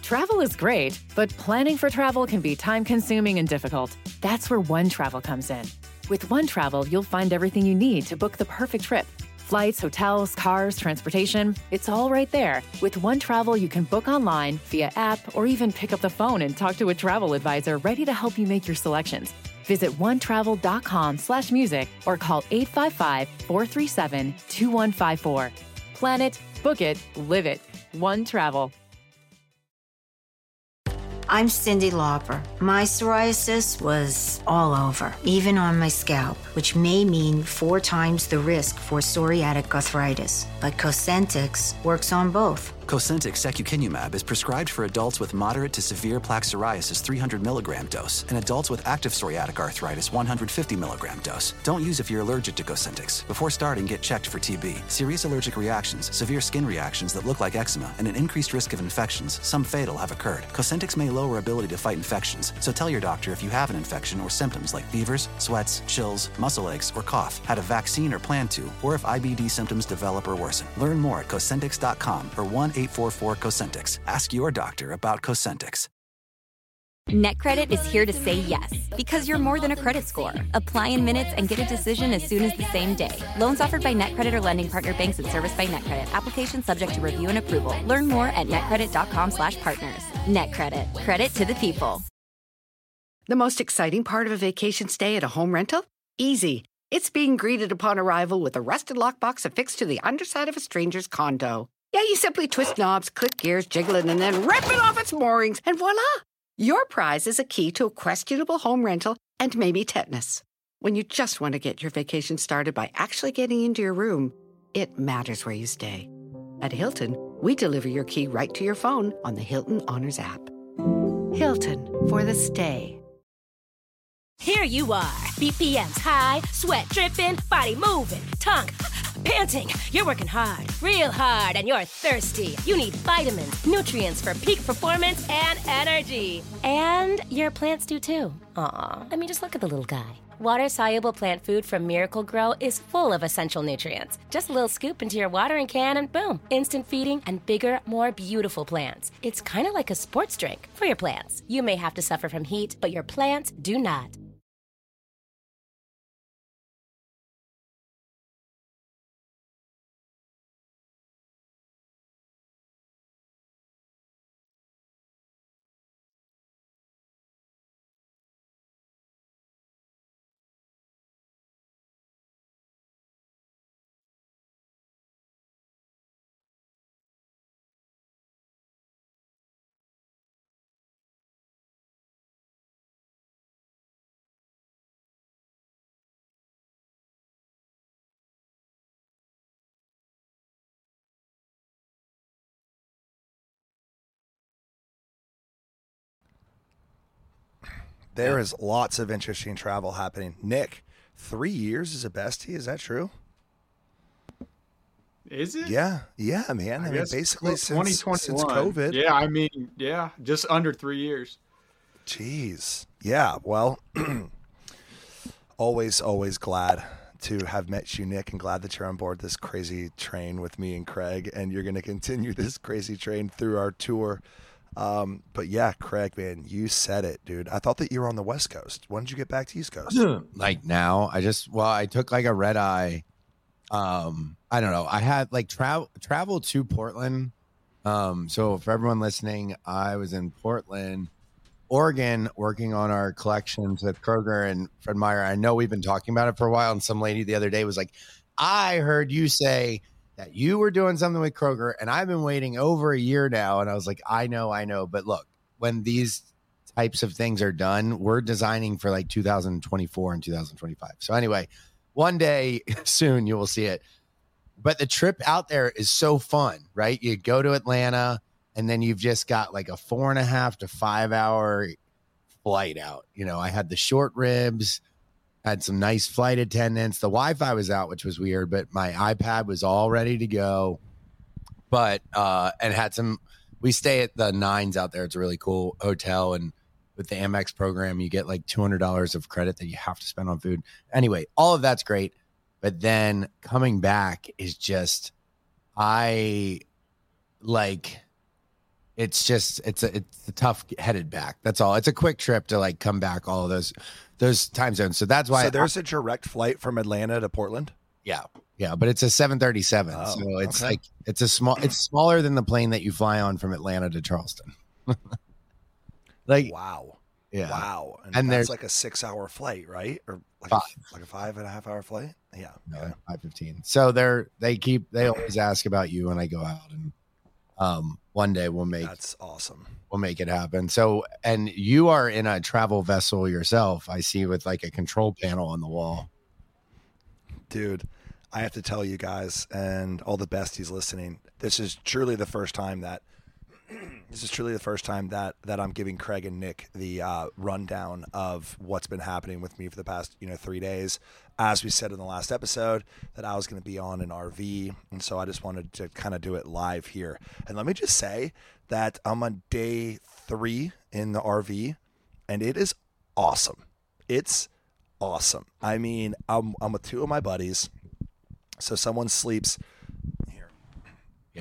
Travel is great, but planning for travel can be time-consuming and difficult. That's where One Travel comes in. With One Travel, you'll find everything you need to book the perfect trip. Flights, hotels, cars, transportation, it's all right there. With One Travel, you can book online, via app, or even pick up the phone and talk to a travel advisor ready to help you make your selections. Visit onetravel.com/music or call 855-437-2154. Plan it, book it, live it. One Travel. I'm Cyndi Lauper. My psoriasis was all over, even on my scalp, which may mean 4 times the risk for psoriatic arthritis. But Cosentyx works on both. Cosentyx secukinumab is prescribed for adults with moderate to severe plaque psoriasis 300 milligram dose and adults with active psoriatic arthritis 150 milligram dose. Don't use if you're allergic to Cosentyx. Before starting, get checked for TB. Serious allergic reactions, severe skin reactions that look like eczema, and an increased risk of infections, some fatal, have occurred. Cosentyx may lower ability to fight infections, so tell your doctor if you have an infection or symptoms like fevers, sweats, chills, muscle aches, or cough, had a vaccine or plan to, or if IBD symptoms develop or worsen. Learn more at Cosentyx.com or 1-844-COSENTYX. Ask your doctor about Cosentyx. NetCredit is here to say yes, because you're more than a credit score. Apply in minutes and get a decision as soon as the same day. Loans offered by NetCredit or lending partner banks and serviced by NetCredit. Application subject to review and approval. Learn more at netcredit.com/partners. NetCredit. Credit to the people. The most exciting part of a vacation stay at a home rental? Easy. It's being greeted upon arrival with a rusted lockbox affixed to the underside of a stranger's condo. Yeah, you simply twist knobs, click gears, jiggle it, and then rip it off its moorings, and voila! Your prize is a key to a questionable home rental and maybe tetanus. When you just want to get your vacation started by actually getting into your room, it matters where you stay. At Hilton, we deliver your key right to your phone on the Hilton Honors app. Hilton, for the stay. Here you are, BPMs high, sweat dripping, body moving, tongue panting. You're working hard, real hard, and you're thirsty. You need vitamins, nutrients for peak performance and energy. And your plants do too. Aw, I mean, just look at the little guy. Water-soluble plant food from Miracle Grow is full of essential nutrients. Just a little scoop into your watering can and boom, instant feeding and bigger, more beautiful plants. It's kind of like a sports drink for your plants. You may have to suffer from heat, but your plants do not. There is lots of interesting travel happening. Nick, 3 years is a bestie. Is that true? Is it? Yeah, man. I mean, basically since COVID. Yeah, I mean, just under 3 years. Jeez. Yeah, well, always glad to have met you, Nick, and glad that you're on board this crazy train with me and Craig, and you're going to continue this crazy train through our tour. But yeah, Craig, man, you said it, dude. I thought that you were on the West Coast. When did you get back to East Coast? Like now, I took like a red eye. I don't know. I had like travel to Portland. So for everyone listening, I was in Portland, Oregon, working on our collections with Kroger and Fred Meyer. I know we've been talking about it for a while. And some lady the other day was like, I heard you say that you were doing something with Kroger, and I've been waiting over a year now. And I was like, I know. But look, when these types of things are done, we're designing for like 2024 and 2025. So anyway, one day soon you will see it. But the trip out there is so fun, right? You go to Atlanta, and then you've just got like a 4.5 to 5 hour flight out. You know, I had the short ribs, had some nice flight attendants. The Wi-Fi was out, which was weird, but my iPad was all ready to go. But and had some. We stay at the Nines out there. It's a really cool hotel, and with the Amex program, you get like $200 of credit that you have to spend on food. Anyway, all of that's great, but then coming back is just, it's a tough headed back. That's all. It's a quick trip to like come back all of those time zones. So that's why. So there's a direct flight from Atlanta to Portland. Yeah, but it's a 737. So it's like it's smaller than the plane that you fly on from Atlanta to Charleston. Like wow. Yeah. Wow. And And that's there's like a 6-hour flight, right? Or like a 5.5 hour flight? Yeah. no, 5:15. So they always ask about you when I go out, and one day That's awesome. we'll make it happen. So, and you are in a travel vessel yourself, I see, with like a control panel on the wall. Dude, I have to tell you guys and all the besties listening, this is truly the first time that I'm giving Craig and Nick the rundown of what's been happening with me for the past 3 days. As we said in the last episode, that I was going to be on an RV, and so I just wanted to kind of do it live here. And let me just say that I'm on day 3 in the RV, and it is awesome. It's awesome. I mean, I'm with 2 of my buddies, so someone sleeps here. Yeah,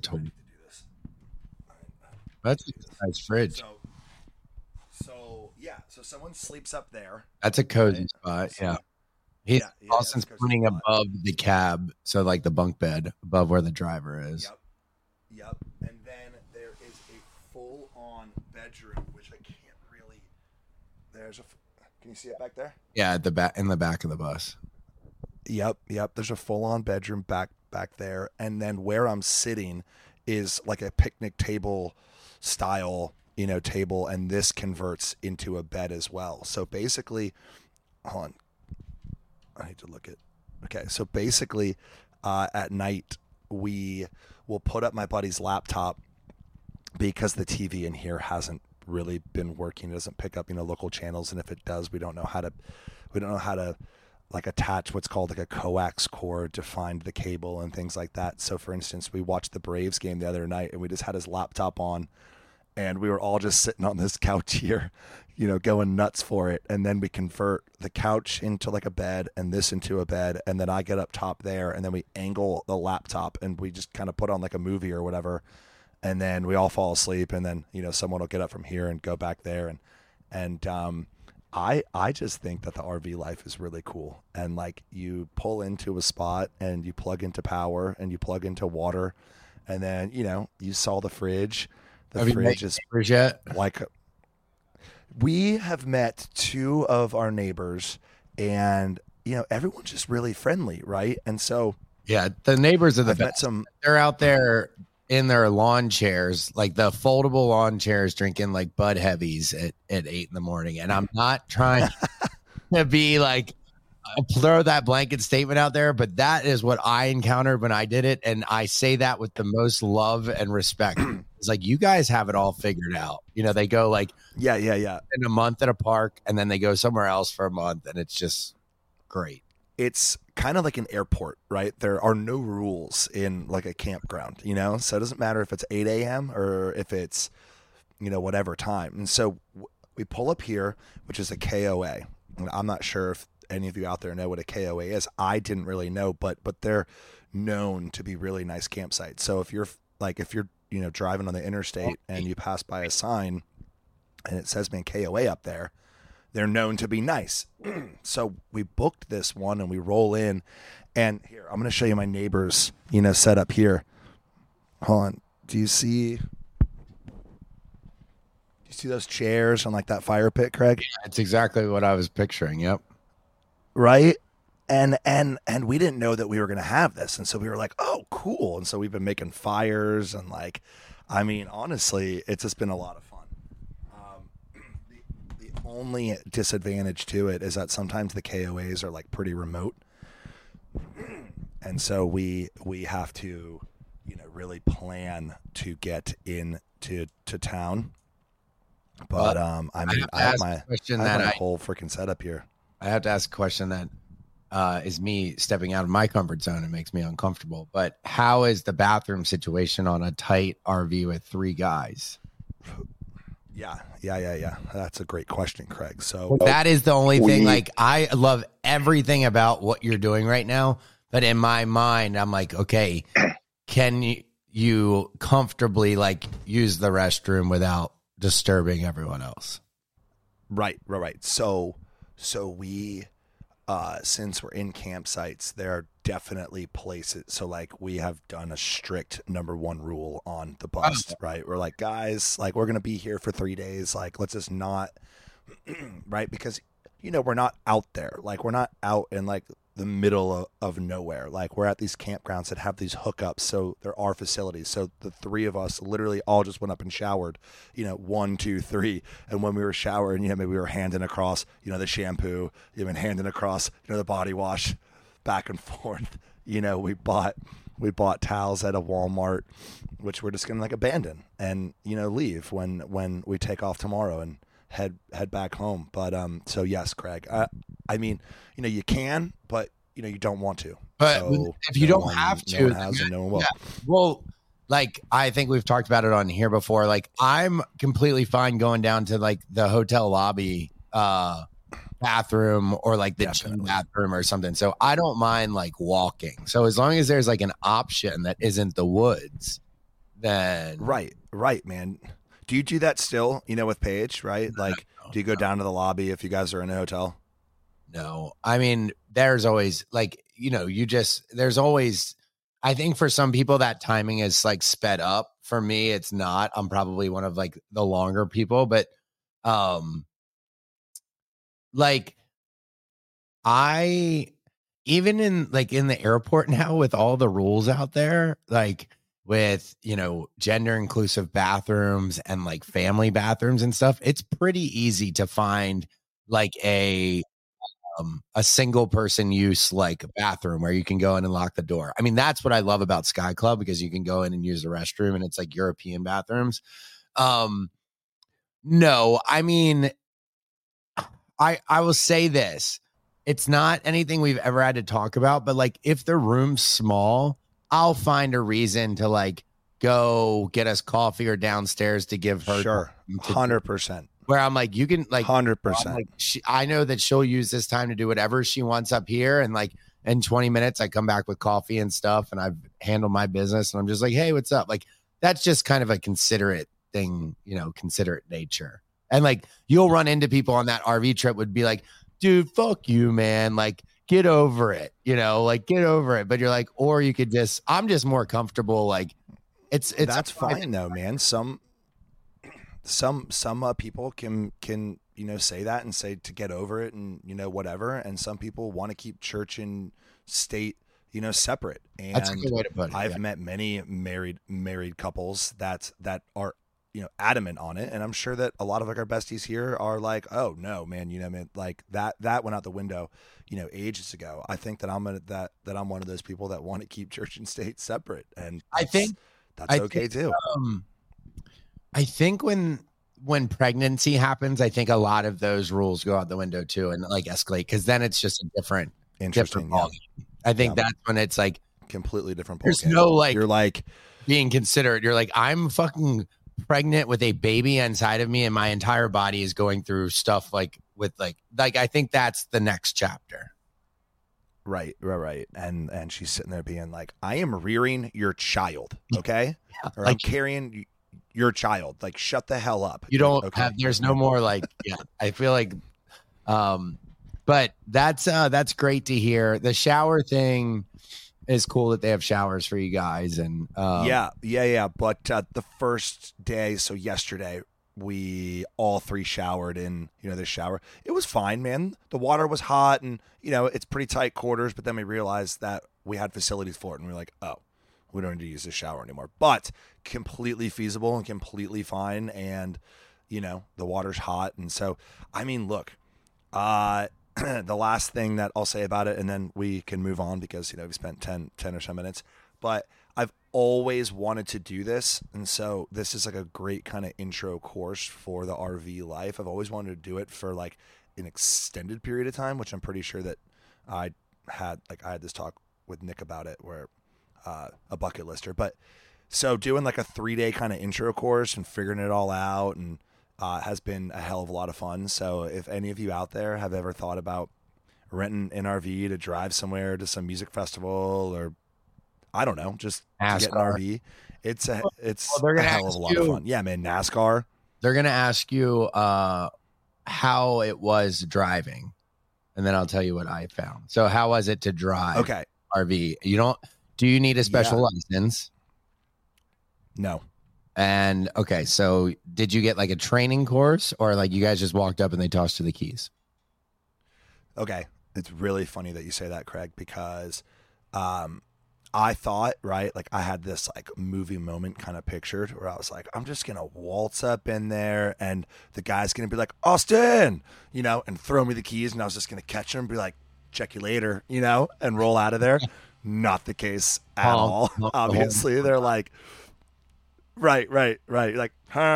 that's a nice fridge. So someone sleeps up there. That's a cozy spot. Yeah. Austin's putting above the cab, so like the bunk bed above where the driver is. Yep. And then there is a full-on bedroom, which I can't really. Can you see it back there? Yeah, at the back, in the back of the bus. Yep. There's a full-on bedroom back there, and then where I'm sitting is like a picnic table style, table, and this converts into a bed as well. So basically, hold on. I need to look at. Okay, so basically, at night we will put up my buddy's laptop because the TV in here hasn't really been working. It doesn't pick up, local channels, and if it does, we don't know how to like attach what's called like a coax cord to find the cable and things like that. So, for instance, we watched the Braves game the other night, and we just had his laptop on, and we were all just sitting on this couch here, going nuts for it. And then we convert the couch into like a bed and this into a bed. And then I get up top there, and then we angle the laptop, and we just kind of put on like a movie or whatever. And then we all fall asleep. And then, someone will get up from here and go back there. And I just think that the RV life is really cool. And like, you pull into a spot and you plug into power and you plug into water. And then, you saw the fridge. The fridge is yet? Like, we have met 2 of our neighbors, and everyone's just really friendly, right? And so, yeah, the neighbors are the I've best. met They're out there in their lawn chairs, like the foldable lawn chairs, drinking like Bud Heavies at 8 a.m. And I'm not trying to be like throw that blanket statement out there, but that is what I encountered when I did it, and I say that with the most love and respect. It's like, you guys have it all figured out. They go like yeah in a month at a park, and then they go somewhere else for a month, and it's just great. It's kind of like an airport, right? There are no rules in like a campground, so it doesn't matter if it's 8 a.m. or if it's whatever time. And so we pull up here, which is a KOA. And I'm not sure if any of you out there know what a KOA is. I didn't really know, but they're known to be really nice campsites. So if you're driving on the interstate and you pass by a sign and it says, man, KOA up there, they're known to be nice. So we booked this one and we roll in, and here, I'm going to show you my neighbor's, setup here. Hold on. Do you see those chairs on like that fire pit, Craig? That's exactly what I was picturing. Yep. Right. And we didn't know that we were going to have this. And so we were like, oh, cool. And so we've been making fires, and like, I mean, honestly, it's just been a lot of fun. The only disadvantage to it is that sometimes the KOAs are like pretty remote. And so we have to, really plan to get into town. But I have my whole freaking setup here. I have to ask a question that is me stepping out of my comfort zone and makes me uncomfortable. But how is the bathroom situation on a tight RV with 3 guys? Yeah. That's a great question, Craig. So that is the only thing. Like, I love everything about what you're doing right now, but in my mind, I'm like, okay, can you comfortably like use the restroom without disturbing everyone else. Right. So we, since we're in campsites, there are definitely places. So like we have done a strict number one rule on the bus, right? We're like, guys, like we're going to be here for 3 days. Like, let's just not, right? Because, we're not out there. Like we're not out in like the middle of nowhere. Like we're at these campgrounds that have these hookups. So there are facilities. So the three of us literally all just went up and showered, 1, 2, 3. And when we were showering, maybe we were handing across, the shampoo, even handing across, the body wash back and forth. We bought towels at a Walmart, which we're just going to like abandon and, leave when we take off tomorrow and head back home. But so yes, Craig, I mean, you can, but you don't want to. But so if you don't have to, no one has and no one will. Yeah. Well, like I think we've talked about it on here before. Like I'm completely fine going down to like the hotel lobby bathroom or like the gym bathroom or something. So I don't mind like walking. So as long as there's like an option that isn't the woods, then right, man. Do you do that still, with Paige, right? Like, do you go down to the lobby if you guys are in a hotel? No. I mean, there's always like, there's always, I think for some people that timing is like sped up. For me, it's not. I'm probably one of like the longer people, but like even in the airport now with all the rules out there, like with, gender inclusive bathrooms and like family bathrooms and stuff, it's pretty easy to find like a single person use like bathroom where you can go in and lock the door. I mean, that's what I love about Sky Club, because you can go in and use the restroom and it's like European bathrooms. No, I mean, I will say this. It's not anything we've ever had to talk about, but like if the room's small, I'll find a reason to like go get us coffee or downstairs to give her. Sure. 100%. Where I'm like, you can like 100%. Like, I know that she'll use this time to do whatever she wants up here. And like in 20 minutes, I come back with coffee and stuff and I've handled my business and I'm just like, hey, what's up? Like, that's just kind of a considerate thing, considerate nature. And like, you'll run into people on that RV trip would be like, dude, fuck you, man. Like, get over it, like get over it. But you're like, or you could just, I'm just more comfortable. Like it's that's fine though, man. Some people can, say that and say to get over it and, whatever. And some people want to keep church and state, separate. And that's a good way to put it. I've met many married couples that are, adamant on it. And I'm sure that a lot of like our besties here are like, oh no, man, like that went out the window, ages ago. I think that I'm one of those people that want to keep church and state separate. And I think that's okay too. I think when pregnancy happens, I think a lot of those rules go out the window too and like escalate, because then it's just a different ballgame. I think that's when it's like completely different ballgame. There's no like you're like being considerate. You're like, I'm fucking pregnant with a baby inside of me and my entire body is going through stuff like with like I think that's the next chapter. Right. And she's sitting there being like, I am rearing your child. Okay. Yeah, or I'm carrying your child. Like, shut the hell up. You don't have, there's no more like, yeah, I feel like, but that's great to hear. The shower thing is cool that they have showers for you guys. And, yeah. But, the first day, so yesterday, we all three showered in, the shower. It was fine, man. The water was hot and, it's pretty tight quarters, but then we realized that we had facilities for it and we were like, oh, we don't need to use the shower anymore. But completely feasible and completely fine. And, the water's hot. And so, I mean, look, the last thing that I'll say about it, and then we can move on because, we spent 10 or so minutes, but I've always wanted to do this. And so this is like a great kind of intro course for the RV life. I've always wanted to do it for like an extended period of time, which I'm pretty sure that I had this talk with Nick about it where, a bucket lister, but so doing like a 3-day kind of intro course and figuring it all out and, has been a hell of a lot of fun. So if any of you out there have ever thought about renting an RV to drive somewhere to some music festival or I don't know, just to get an NASCAR. RV. It's they're a gonna hell of a lot of fun. Yeah, man, NASCAR. They're going to ask you how it was driving, and then I'll tell you what I found. So how was it to drive Okay. RV? Do you need a special license? No. And okay, so did you get like a training course, or like you guys just walked up and they tossed you the keys? Okay. It's really funny that you say that, Craig, because I thought, right, like I had this like movie moment kind of pictured where I was like, I'm just going to waltz up in there and the guy's going to be like, Austin, and throw me the keys. And I was just going to catch him and be like, check you later, and roll out of there. Not the case at all. Obviously, they're like, right. Like,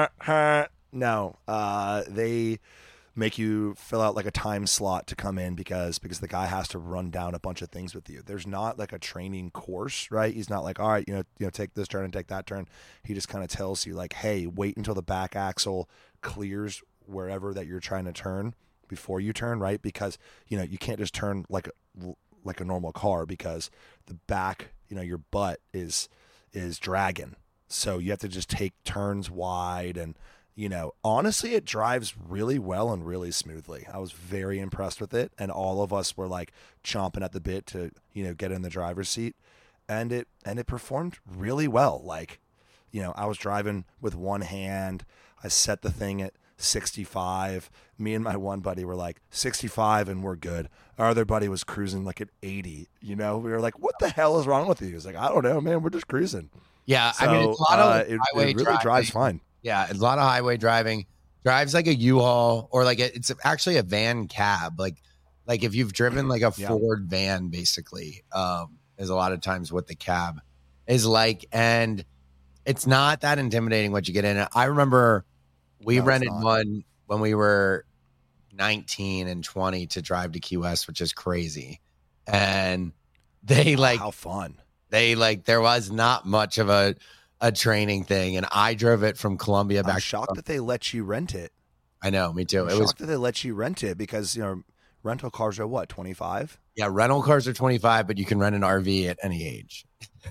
no, they make you fill out like a time slot to come in because the guy has to run down a bunch of things with you. There's not like a training course, right? He's not like, all right, take this turn and take that turn. He just kind of tells you like, hey, wait until the back axle clears wherever that you're trying to turn before you turn, right? Because, you can't just turn like a normal car because the back, your butt is dragging. So you have to just take turns wide and, honestly, it drives really well and really smoothly. I was very impressed with it. And all of us were like chomping at the bit to, get in the driver's seat, and it performed really well. Like, I was driving with one hand. I set the thing at 65. Me and my one buddy were like 65 and we're good. Our other buddy was cruising like at 80. We were like, what the hell is wrong with you? He was like, I don't know, man. We're just cruising. Yeah. So, I mean, it's a lot of it highway really drives fine. Yeah, it's a lot of highway driving. Drives like a U-Haul or like it's actually a van cab. Like if you've driven like a Ford van, basically, is a lot of times what the cab is like. And it's not that intimidating what you get in it. I remember we rented one when we were 19 and 20 to drive to Key West, which is crazy. And they how fun. There was not much of a training thing, and I drove it from Columbia back. I'm shocked that they let you rent it. I know, me too. I'm shocked that they let you rent it because rental cars are what, 25? Yeah, rental cars are 25, but you can rent an RV at any age.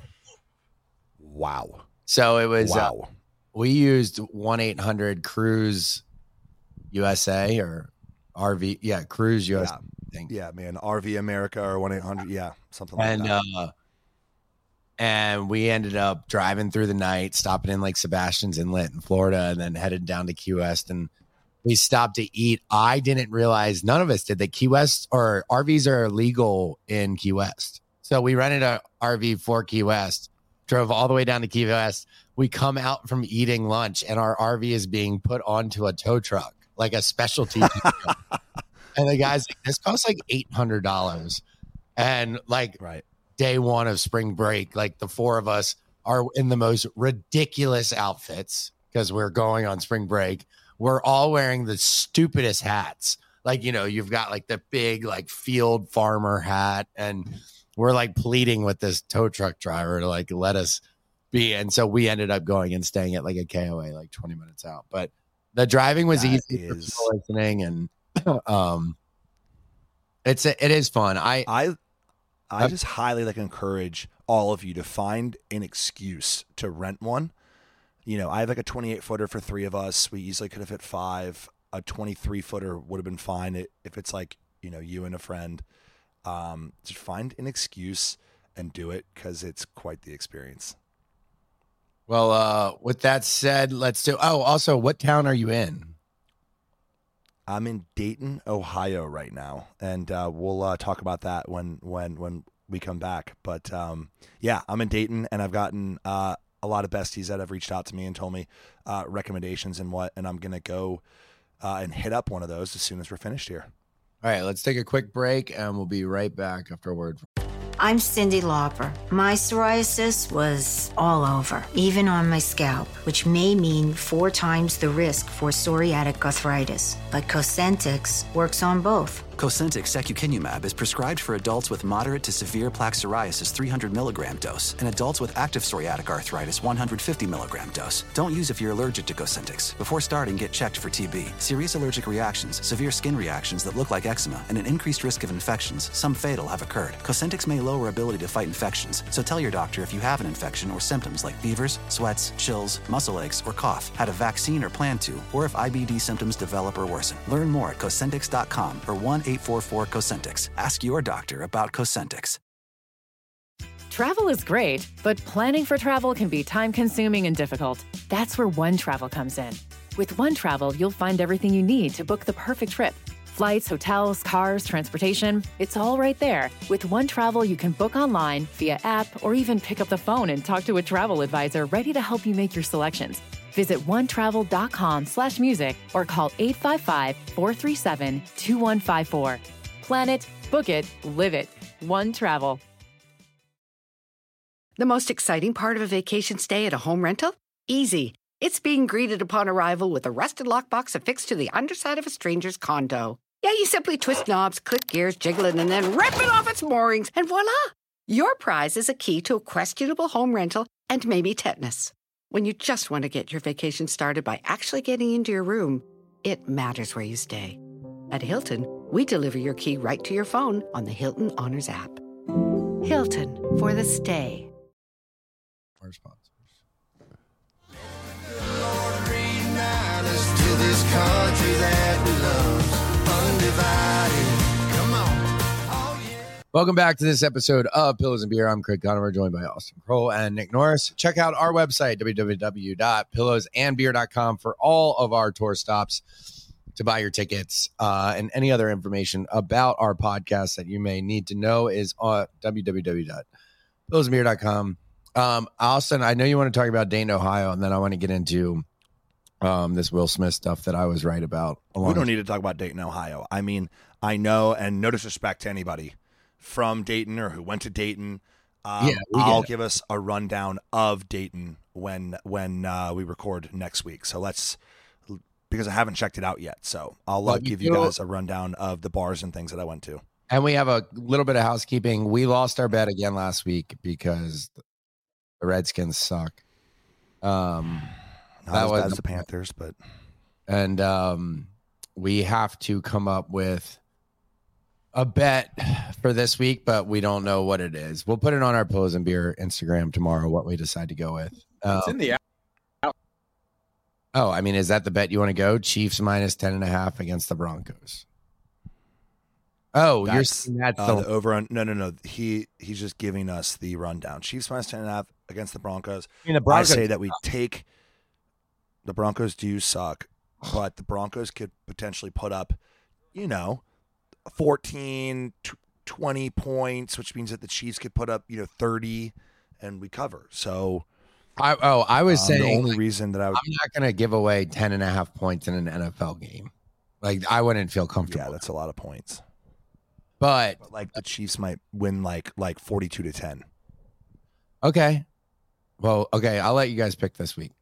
Wow. So it was. We used 1-800-CRUISE USA or RV. Yeah, Cruise USA. Yeah, man, RV America or 1-800. Yeah, something like that. And we ended up driving through the night, stopping in like Sebastian's Inlet in Florida, and then headed down to Key West. And we stopped to eat. I didn't realize, none of us did, that Key West or RVs are illegal in Key West. So we rented an RV for Key West, drove all the way down to Key West. We come out from eating lunch, and our RV is being put onto a tow truck, like a specialty tow truck. And the guy's like, this costs like $800. And like, right. Day one of spring break, like the four of us are in the most ridiculous outfits because we're going on spring break. We're all wearing the stupidest hats. Like, you've got like the big like field farmer hat, and we're like pleading with this tow truck driver to like let us be. And so we ended up going and staying at like a KOA like 20 minutes out. But the driving was easy for people listening, and it is fun. I just highly encourage all of you to find an excuse to rent one. I have like a 28-footer for three of us. We easily could have hit 5. A 23-footer would have been fine if it's like, you and a friend. Just find an excuse and do it because it's quite the experience. Well, with that said, let's do. Oh, also, what town are you in? I'm in Dayton, Ohio right now, and we'll talk about that when we come back. But yeah, I'm in Dayton, and I've gotten a lot of besties that have reached out to me and told me recommendations and I'm gonna go and hit up one of those as soon as we're finished here. All right, let's take a quick break, and we'll be right back after a word. I'm Cyndi Lauper. My psoriasis was all over, even on my scalp, which may mean 4 times the risk for psoriatic arthritis. But Cosentyx works on both. Cosentyx secukinumab is prescribed for adults with moderate to severe plaque psoriasis 300 milligram dose and adults with active psoriatic arthritis 150 milligram dose. Don't use if you're allergic to Cosentyx. Before starting, get checked for TB. Serious allergic reactions, severe skin reactions that look like eczema, and an increased risk of infections, some fatal, have occurred. Cosentyx may lower slower ability to fight infections, so tell your doctor if you have an infection or symptoms like fevers, sweats, chills, muscle aches, or cough, had a vaccine or plan to, or if IBD symptoms develop or worsen. Learn more at Cosentyx.com or 1-844-COSENTYX. Ask your doctor about Cosentyx. Travel is great, but planning for travel can be time-consuming and difficult. That's where OneTravel comes in. With OneTravel, you'll find everything you need to book the perfect trip. Flights, hotels, cars, transportation, it's all right there. With OneTravel, you can book online, via app, or even pick up the phone and talk to a travel advisor ready to help you make your selections. Visit onetravel.com/music or call 855-437-2154. Plan it, book it, live it. OneTravel. The most exciting part of a vacation stay at a home rental? Easy. It's being greeted upon arrival with a rusted lockbox affixed to the underside of a stranger's condo. Yeah, you simply twist knobs, click gears, jiggle it, and then rip it off its moorings, and voila! Your prize is a key to a questionable home rental and maybe tetanus. When you just want to get your vacation started by actually getting into your room, it matters where you stay. At Hilton, we deliver your key right to your phone on the Hilton Honors app. Hilton, for the stay. Our sponsors. To this country that we love, undivided. Come on. Oh, yeah. Welcome back to this episode of Pillows and Beer. I'm Craig Conover, joined by Austin Kroll and Nick Norris. Check out our website, www.pillowsandbeer.com, for all of our tour stops, to buy your tickets, and any other information about our podcast that you may need to know is on www.pillowsandbeer.com. Austin, I know you want to talk about Dayton, Ohio, and then I want to get into this Will Smith stuff that I was right about. We don't need to talk about Dayton, Ohio. I mean, I know, and no disrespect to anybody from Dayton or who went to Dayton. I'll give us a rundown of Dayton when we record next week. So because I haven't checked it out yet. So I'll give you guys a rundown of the bars and things that I went to. And we have a little bit of housekeeping. We lost our bet again last week because the Redskins suck. Not as bad as the Panthers, but we have to come up with a bet for this week, but we don't know what it is. We'll put it on our Pillows and Beer Instagram tomorrow, what we decide to go with. It's in the app. Oh, I mean, is that the bet you want to go? Chiefs minus 10.5 against the Broncos. Oh, you're saying that's the over on. No. He's just giving us the rundown. Chiefs minus 10.5 against the Broncos. I say that we take. The Broncos do suck, but the Broncos could potentially put up, 14, 20 points, which means that the Chiefs could put up, 30, and we cover. So, I was saying the only reason that I'm not going to give away 10.5 points in an NFL game. Like, I wouldn't feel comfortable. Yeah, that's a lot of points. But like the Chiefs might win like 42-10. Okay. Well, okay, I'll let you guys pick this week.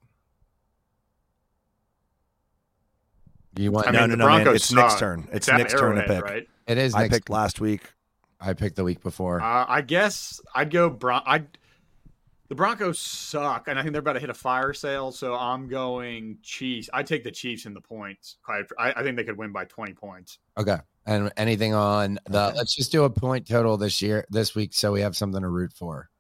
You want? No, man. It's Nick's turn. It's Nick's turn to pick. Right? It is. I picked last week. I picked the week before. I guess I'd go the Broncos suck, and I think they're about to hit a fire sale, so I'm going Chiefs. I take the Chiefs in the points. I think they could win by 20 points. Okay. And anything on the? Let's just do a point total this week, so we have something to root for.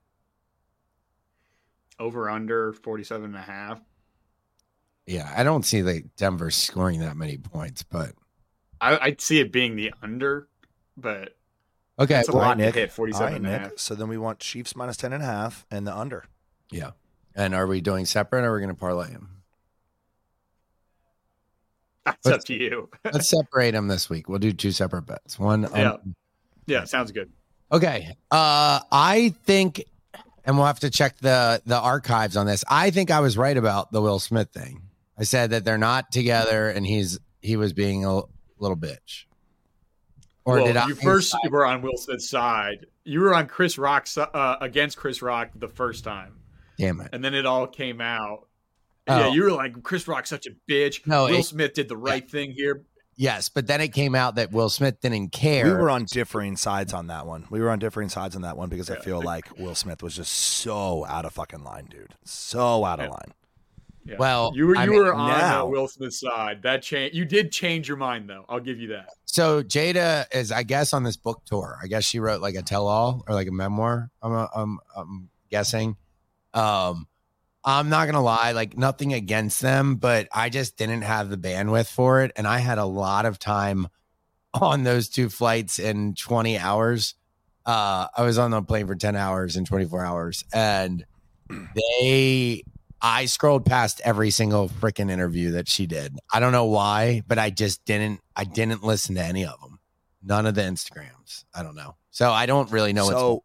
Over under 47.5. Yeah, I don't see the Denver scoring that many points, but I'd see it being the under, but okay. It's a lot to hit 47.5. Nick. So then we want Chiefs minus 10.5 and the under. Yeah. And are we doing separate or are we going to parlay them? That's up to you. Let's separate them this week. We'll do two separate bets. One. Yeah, sounds good. Okay. I think, and we'll have to check the archives on this. I think I was right about the Will Smith thing. I said that they're not together and he was being a little bitch. Or well, did I? You first were on Will Smith's side. You were on Chris Rock's against Chris Rock the first time. Damn it! And then it all came out. Oh. Yeah, you were like, Chris Rock's such a bitch. No, Will Smith did the right thing here. Yes, but then it came out that Will Smith didn't care. We were on differing sides on that one. Because I feel like Will Smith was just so out of fucking line, dude. So out of line. Yeah. Well, you were I mean, on now- Will Smith's side. That change. You did change your mind though. I'll give you that. So Jada is, I guess, on this book tour. I guess she wrote like a tell-all or like a memoir. I'm guessing. I'm not gonna lie, like nothing against them, but I just didn't have the bandwidth for it, and I had a lot of time on those 2 flights in 20 hours. I was on the plane for 10 hours and 24 hours, and I scrolled past every single freaking interview that she did. I don't know why, but I just didn't listen to any of them. None of the Instagrams. I don't know. So I don't really know.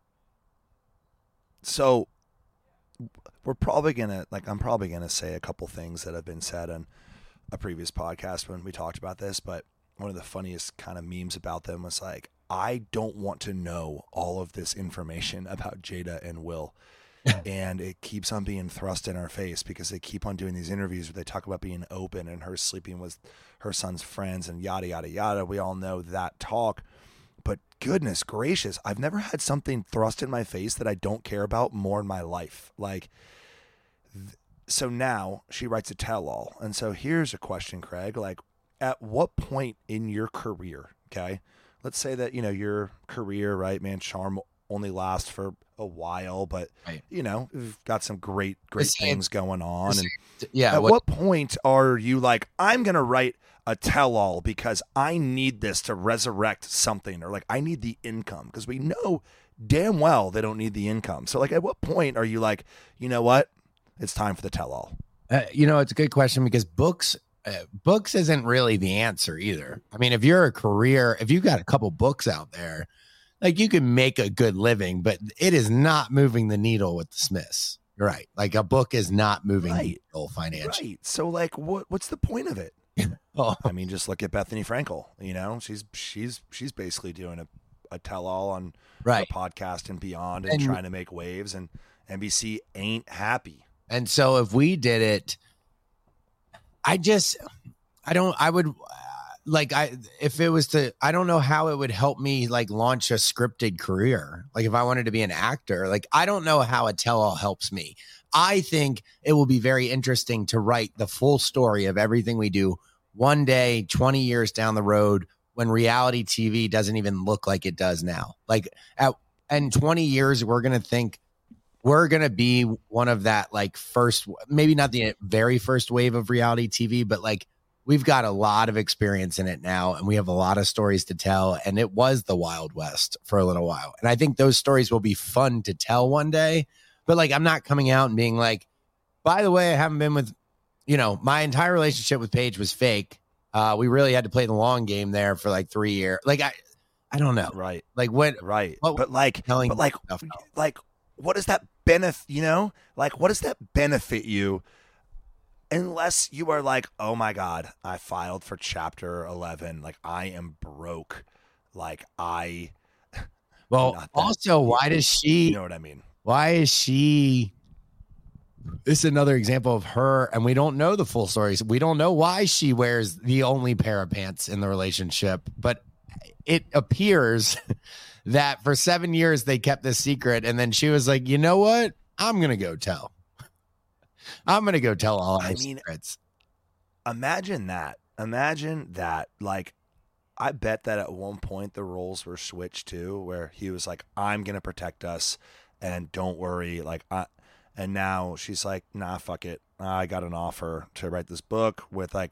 So we're probably gonna I'm probably gonna say a couple things that have been said on a previous podcast when we talked about this, but one of the funniest kind of memes about them was like, I don't want to know all of this information about Jada and Will. And it keeps on being thrust in our face because they keep on doing these interviews where they talk about being open and her sleeping with her son's friends and yada, yada, yada. We all know that talk. But goodness gracious, I've never had something thrust in my face that I don't care about more in my life. So now she writes a tell-all. And so here's a question, Craig. Like, at what point in your career, okay, let's say that, your career, right, man, charm only lasts for a while, but right. We've got some great things going on. And yeah. At what point are you like, I'm going to write a tell-all because I need this to resurrect something, or like I need the income? Because we know damn well they don't need the income. So like, at what point are you like, you know what? It's time for the tell-all. It's a good question because books isn't really the answer either. I mean, if you've got a couple books out there, like you can make a good living, but it is not moving the needle with the Smiths. You're right. Like a book is not moving the needle financially. Right. So like, what's the point of it? Oh. I mean, just look at Bethany Frankel. She's basically doing a tell-all on right. a podcast and beyond and trying to make waves, and NBC ain't happy. And so if we did it, I don't know how it would help me like launch a scripted career. Like if I wanted to be an actor, like I don't know how a tell-all helps me. I think it will be very interesting to write the full story of everything we do one day, 20 years down the road, when reality TV doesn't even look like it does now. Like in 20 years, we're going to think we're going to be one of that like first, maybe not the very first wave of reality TV, but like we've got a lot of experience in it now, and we have a lot of stories to tell. And it was the Wild West for a little while. And I think those stories will be fun to tell one day. But like, I'm not coming out and being like, by the way, I haven't been with, my entire relationship with Paige was fake. We really had to play the long game there for like 3 years. Like, I don't know. Right. Like what? Right. What, but like, what does that benefit, like, what does that benefit you? Unless you are like, oh my God, I filed for Chapter 11. Like, I am broke. Like, Well, also, why does she? You know what I mean? Why is she? This is another example of her, and we don't know the full stories. We don't know why she wears the only pair of pants in the relationship, but it appears that for 7 years they kept this secret, and then she was like, you know what? I'm going to go tell. I'm going to go tell all our secrets. Imagine that. Like, I bet that at one point the roles were switched too, where he was like, I'm going to protect us and don't worry. Like, and now she's like, nah, fuck it. I got an offer to write this book with I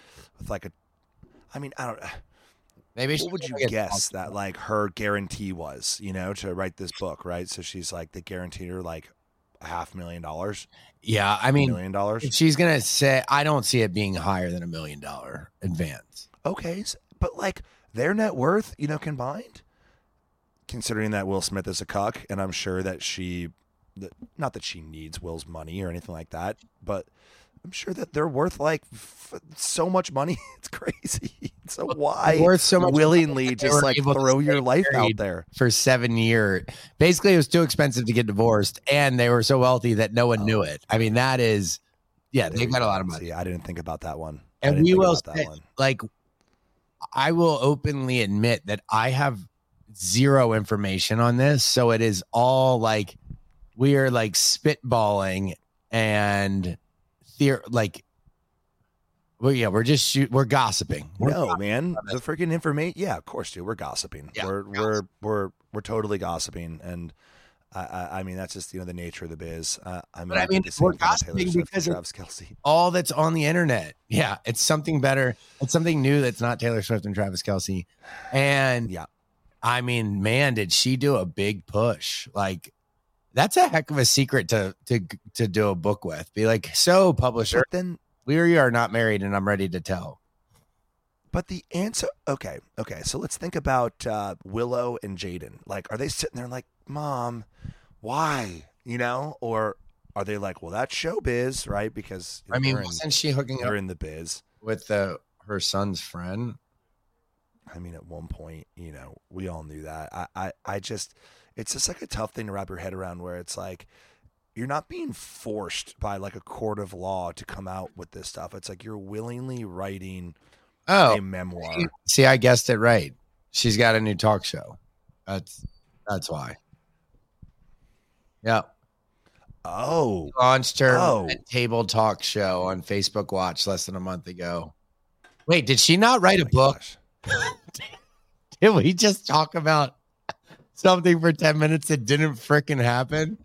mean, I don't Maybe what would you guess that like her guarantee was, to write this book, right? So she's like, they guaranteed her like $500,000. Yeah, I mean, $1 million. She's gonna say, I don't see it being higher than $1 million advance. Okay, but like their net worth, combined, considering that Will Smith is a cuck, and I'm sure that not that she needs Will's money or anything like that, but I'm sure that they're worth like so much money. It's crazy. So why worth so much willingly just like throw your life out there for 7 years? Basically, it was too expensive to get divorced, and they were so wealthy that no one knew it. I mean, that is, they've got a lot of money. See, I didn't think about that one. And we will say, like, I will openly admit that I have zero information on this, so it is all like we are like spitballing and well, yeah, we're gossiping. No, man, the freaking information. Yeah, of course, dude. We're gossiping. Yeah, we're totally gossiping, and I mean that's just the nature of the biz. I mean, we're gossiping because Travis Kelce. All that's on the internet. Yeah, it's something better. It's something new that's not Taylor Swift and Travis Kelce. And yeah, I mean, man, did she do a big push? Like, that's a heck of a secret to do a book with. Be like, so publisher, but then we are not married, and I'm ready to tell. But the answer, okay. So let's think about Willow and Jaden. Like, are they sitting there like, Mom, why? Or are they like, well, that's showbiz, right? Because I mean, wasn't she hooking up in the biz with her son's friend? I mean, at one point, we all knew that. I just, it's just like a tough thing to wrap your head around, where it's like, you're not being forced by like a court of law to come out with this stuff. It's like you're willingly writing a memoir. See, I guessed it right. She's got a new talk show. That's why. Yeah. Oh. Launched her table talk show on Facebook Watch less than a month ago. Wait, did she not write a book? Did we just talk about something for 10 minutes that didn't freaking happen?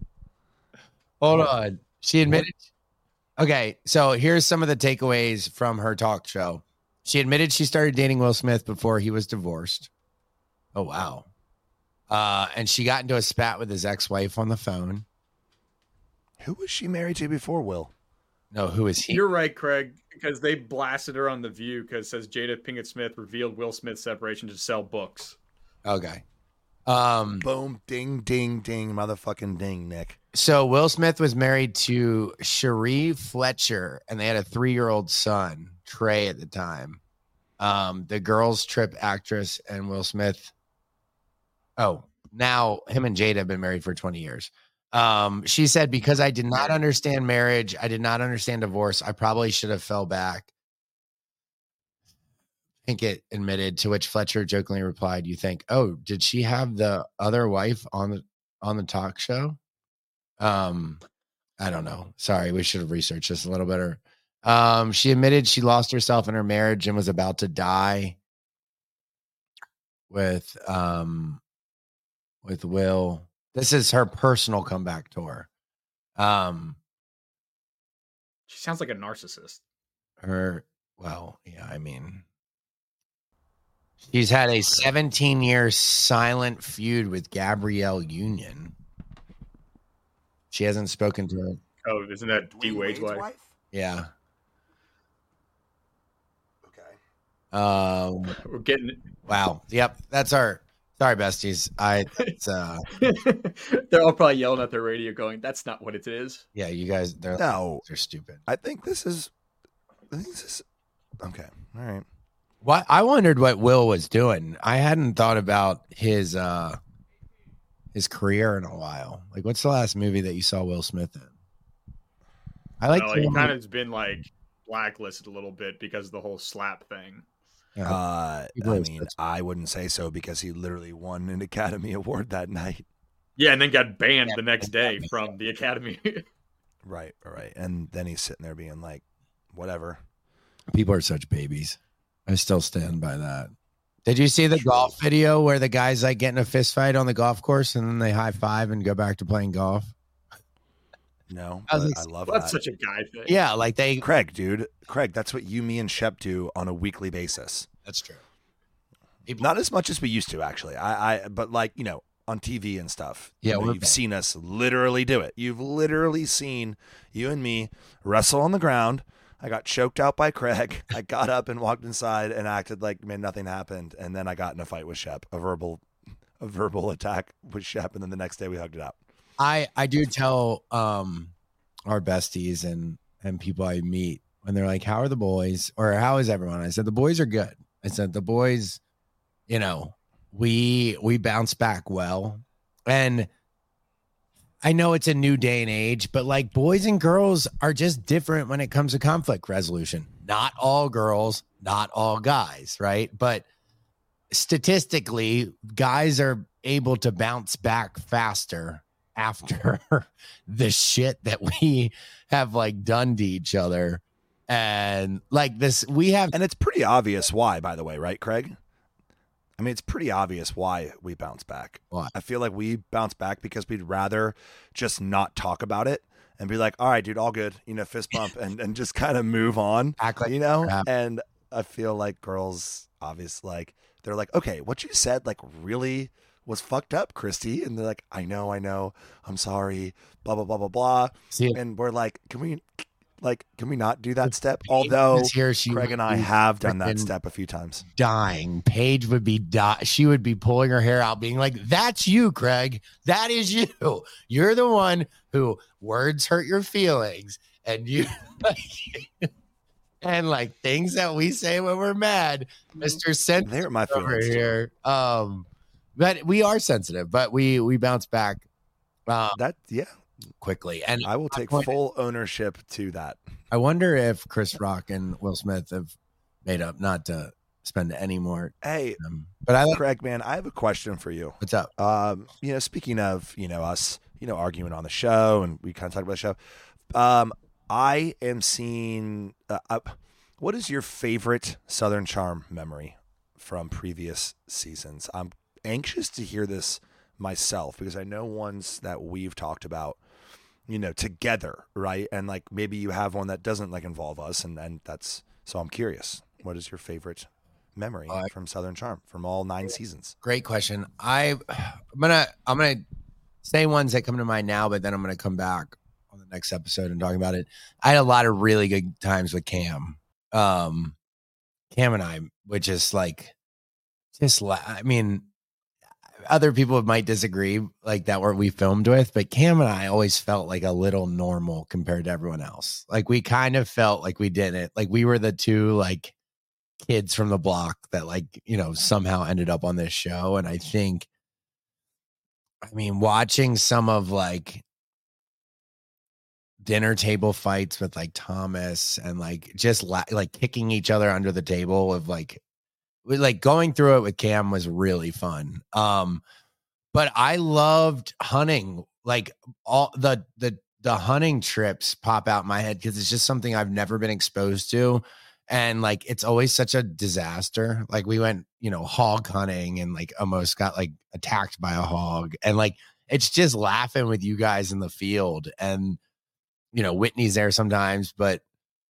Hold on. She admitted. Okay, so here's some of the takeaways from her talk show. She admitted she started dating Will Smith before he was divorced. Oh, wow. And she got into a spat with his ex-wife on the phone. Who was she married to before Will? No, who is he? You're right, Craig, because they blasted her on The View because it says Jada Pinkett Smith revealed Will Smith's separation to sell books. Okay. Boom, ding, ding, ding, motherfucking ding, Nick. So Will Smith was married to Cherie Fletcher, and they had a 3-year-old son, Trey, at the time. The Girls Trip actress and Will Smith. Oh, now him and Jada have been married for 20 years. She said, because I did not understand marriage, I did not understand divorce, I probably should have fell back. Pinkett admitted, to which Fletcher jokingly replied, you think, oh, did she have the other wife on the talk show? I don't know. Sorry, we should have researched this a little better. She admitted she lost herself in her marriage and was about to die with Will. This is her personal comeback tour. She sounds like a narcissist. I mean, she's had a 17-year silent feud with Gabrielle Union. She hasn't spoken to her. Oh, isn't that D Wade's wife? Yeah. Okay. We're getting it. Wow. Yep. That's our. Sorry, besties. They're all probably yelling at their radio, going, "That's not what it is." Yeah, you guys. They're stupid. I think this is. Okay. All right. What I wondered what Will was doing. I hadn't thought about his career in a while. Like, what's the last movie that you saw Will Smith in? He kind of been like blacklisted a little bit because of the whole slap thing. I mean, I wouldn't say so because he literally won an Academy Award that night. Yeah, and then got banned the next day from the Academy. Right. And then he's sitting there being like, whatever. People are such babies. I still stand by that. Did you see the golf video where the guys like get in a fist fight on the golf course and then they high five and go back to playing golf? No, I love that. That's such a guy thing. Yeah, like Craig, that's what you, me, and Shep do on a weekly basis. That's true. Not as much as we used to, actually. But like, on TV and stuff. Yeah, you've seen us literally do it. You've literally seen you and me wrestle on the ground. I got choked out by Craig. I got up and walked inside and acted like nothing happened, and then I got in a fight with Shep, a verbal attack with Shep, and then the next day we hugged it out. I do tell our besties and people I meet when they're like, how are the boys? Or how is everyone? I said, the boys are good. I said, the boys, we bounce back well. And I know it's a new day and age, but like boys and girls are just different when it comes to conflict resolution. Not all girls, not all guys, right? But statistically, guys are able to bounce back faster after the shit that we have like done to each other. And like this, and it's pretty obvious why, by the way, right, Craig? I mean, it's pretty obvious why we bounce back. Why? I feel like we bounce back because we'd rather just not talk about it and be like, all right, dude, all good, fist bump and just kind of move on, act like and I feel like girls, obviously, like, they're like, okay, what you said, like, really was fucked up, Christy. And they're like, I know, I'm sorry, blah, blah, blah, blah, blah. And we're like, can we not do that step? Although Craig and I have done that step a few times. Dying. Paige would be she would be pulling her hair out, being like, that's you, Craig. That is you. You're the one who words hurt your feelings. And you and like things that we say when we're mad, Mr. Sensitive they're my feelings over here. But we are sensitive, but we bounce back. Quickly. And I will take full ownership to that. I wonder if Chris Rock and Will Smith have made up not to spend any more. Hey, but Craig, man, I have a question for you. What's up? Speaking of, us, arguing on the show, and we kind of talked about the show. I am seeing, what is your favorite Southern Charm memory from previous seasons? I'm anxious to hear this myself because I know ones that we've talked about, together, right? And like maybe you have one that doesn't like involve us, and that's, so I'm curious. What is your favorite memory from Southern Charm from all 9 seasons? Great question. I'm gonna say ones that come to mind now, but then I'm gonna come back on the next episode and talk about it. I had a lot of really good times with Cam. Cam and I, which is like, I mean, other people might disagree, like that we filmed with, but Cam and I always felt like a little normal compared to everyone else. Like we kind of felt like we didn't, like we were the two like kids from the block that like, somehow ended up on this show. And I think, watching some of like dinner table fights with like Thomas and like just like kicking each other under the table of like going through it with Cam was really fun. But I loved hunting. Like all the hunting trips pop out in my head because it's just something I've never been exposed to. And like, it's always such a disaster. Like we went, hog hunting and like almost got like attacked by a hog. And like, it's just laughing with you guys in the field. And, Whitney's there sometimes, but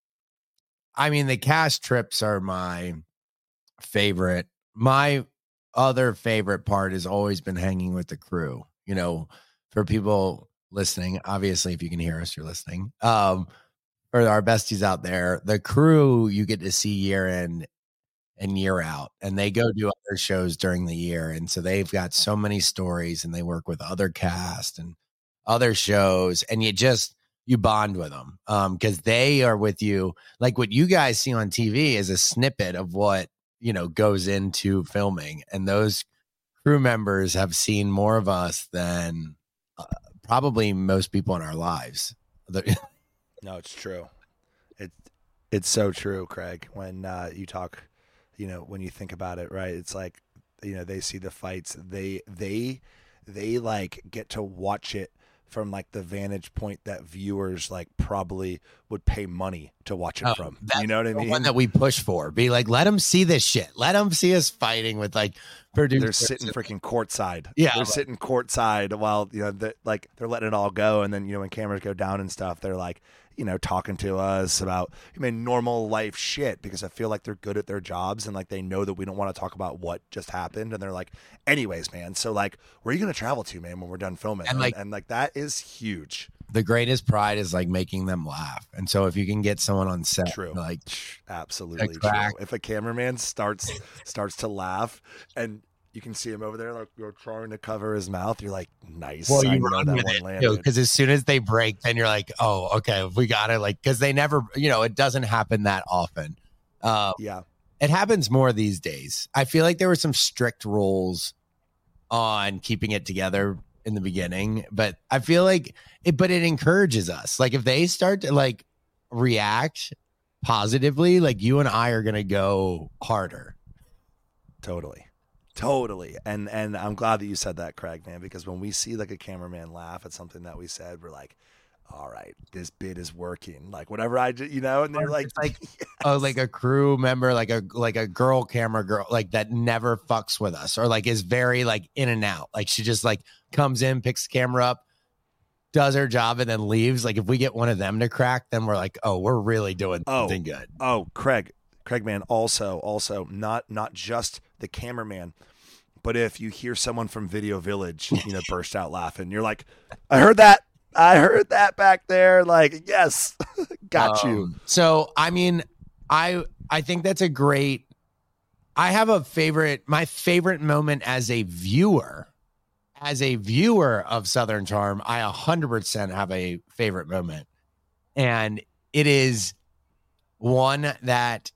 the cast trips are my favorite. My other favorite part has always been hanging with the crew. For people listening, obviously, if you can hear us, you're listening. For our besties out there, the crew you get to see year in and year out, and they go do other shows during the year, and so they've got so many stories, and they work with other cast and other shows, and you bond with them because they are with you. Like what you guys see on TV is a snippet of what goes into filming, and those crew members have seen more of us than probably most people in our lives. No, it's true. It's so true, Craig. When you talk, when you think about it, right? It's like, they see the fights. They like get to watch it from like the vantage point that viewers like probably would pay money to watch it from. You know what I mean? One that we push for. Be like, let them see this shit. Let them see us fighting with like producers. They're sitting freaking courtside. Yeah, they're sitting courtside while they're letting it all go, and then when cameras go down and stuff, they're like talking to us about normal life shit because I feel like they're good at their jobs and like they know that we don't want to talk about what just happened, and they're like, anyways, man, so like where are you gonna travel to, man, when we're done filming? And like that is huge. The greatest pride is like making them laugh, and so if you can get someone on set, true, like absolutely true. If a cameraman starts to laugh and you can see him over there, like you're trying to cover his mouth. You're like, nice. Well, you know that one landed. Because as soon as they break, then you're like, oh, okay, we got it. Like, because they never, it doesn't happen that often. Yeah, it happens more these days. I feel like there were some strict rules on keeping it together in the beginning, but I feel like it encourages us. Like if they start to like react positively, like you and I are gonna go harder. Totally. Totally. And I'm glad that you said that, Craig, man, because when we see like a cameraman laugh at something that we said, we're like, all right, this bit is working. Like whatever I do, and they're like, it's like, yes. Like a crew member, like a girl camera girl, like that never fucks with us or like is very like in and out. Like she just like comes in, picks the camera up, does her job and then leaves. Like if we get one of them to crack, then we're like, oh, we're really doing something good. Oh, Craig, man. Also not just the cameraman, but if you hear someone from Video Village, burst out laughing, you're like, I heard that back there. Like, yes, got you. So, I mean, I think that's a great, I have my favorite moment as a viewer of Southern Charm. I 100% have a favorite moment. And it is one that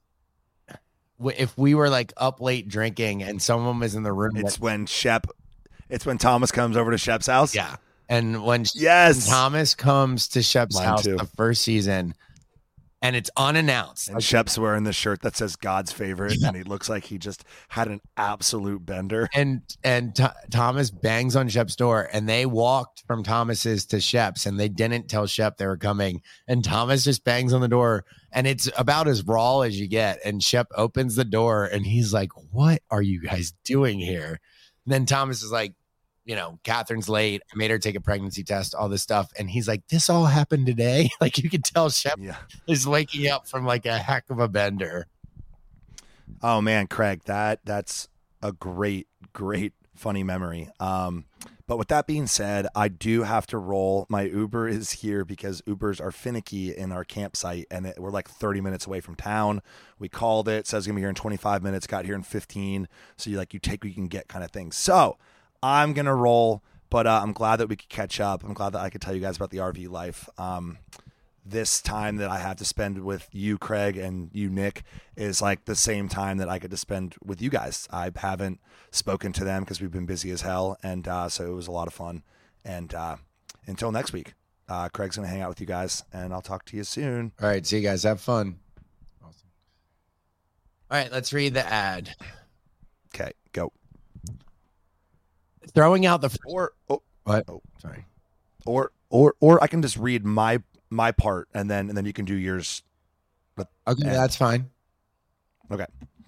if we were like up late drinking and someone was in the room, it's when Thomas comes over to Shep's house. Yeah. And when Thomas comes to Shep's house the first season and it's unannounced. And Shep's wearing the shirt that says God's favorite. Yeah. And he looks like he just had an absolute bender. And Thomas bangs on Shep's door and they walked from Thomas's to Shep's and they didn't tell Shep they were coming. And Thomas just bangs on the door and it's about as raw as you get. And Shep opens the door and he's like, what are you guys doing here? And then Thomas is like, Catherine's late. I made her take a pregnancy test, all this stuff. And he's like, this all happened today. Like you could tell Shep is waking up from like a heck of a bender. Oh man, Craig, that's a great funny memory. But with that being said, I do have to roll. My Uber is here because Ubers are finicky in our campsite and we're like 30 minutes away from town. We called it, says it's gonna be here in 25 minutes, got here in 15. So you take what you can get kind of thing. So I'm going to roll, but I'm glad that we could catch up. I'm glad that I could tell you guys about the RV life. This time that I have to spend with you, Craig, and you, Nick, is like the same time that I get to spend with you guys. I haven't spoken to them because we've been busy as hell, and so it was a lot of fun. And until next week, Craig's going to hang out with you guys, and I'll talk to you soon. All right, see you guys. Have fun. Awesome. All right, let's read the ad. Okay, go. Throwing out the sorry. Or I can just read my part and then you can do yours. Okay, that's fine. Okay.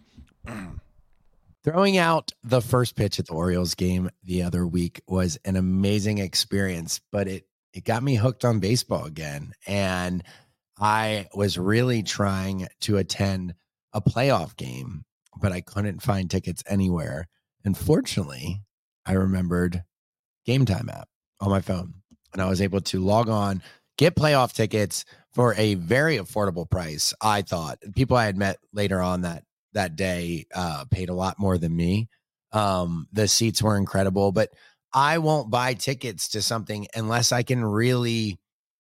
Throwing out the first pitch at the Orioles game the other week was an amazing experience, but it got me hooked on baseball again. And I was really trying to attend a playoff game, but I couldn't find tickets anywhere. And fortunately, I remembered Game Time app on my phone, and I was able to log on, get playoff tickets for a very affordable price. I thought people I had met later on that day paid a lot more than me. The seats were incredible, but I won't buy tickets to something unless I can really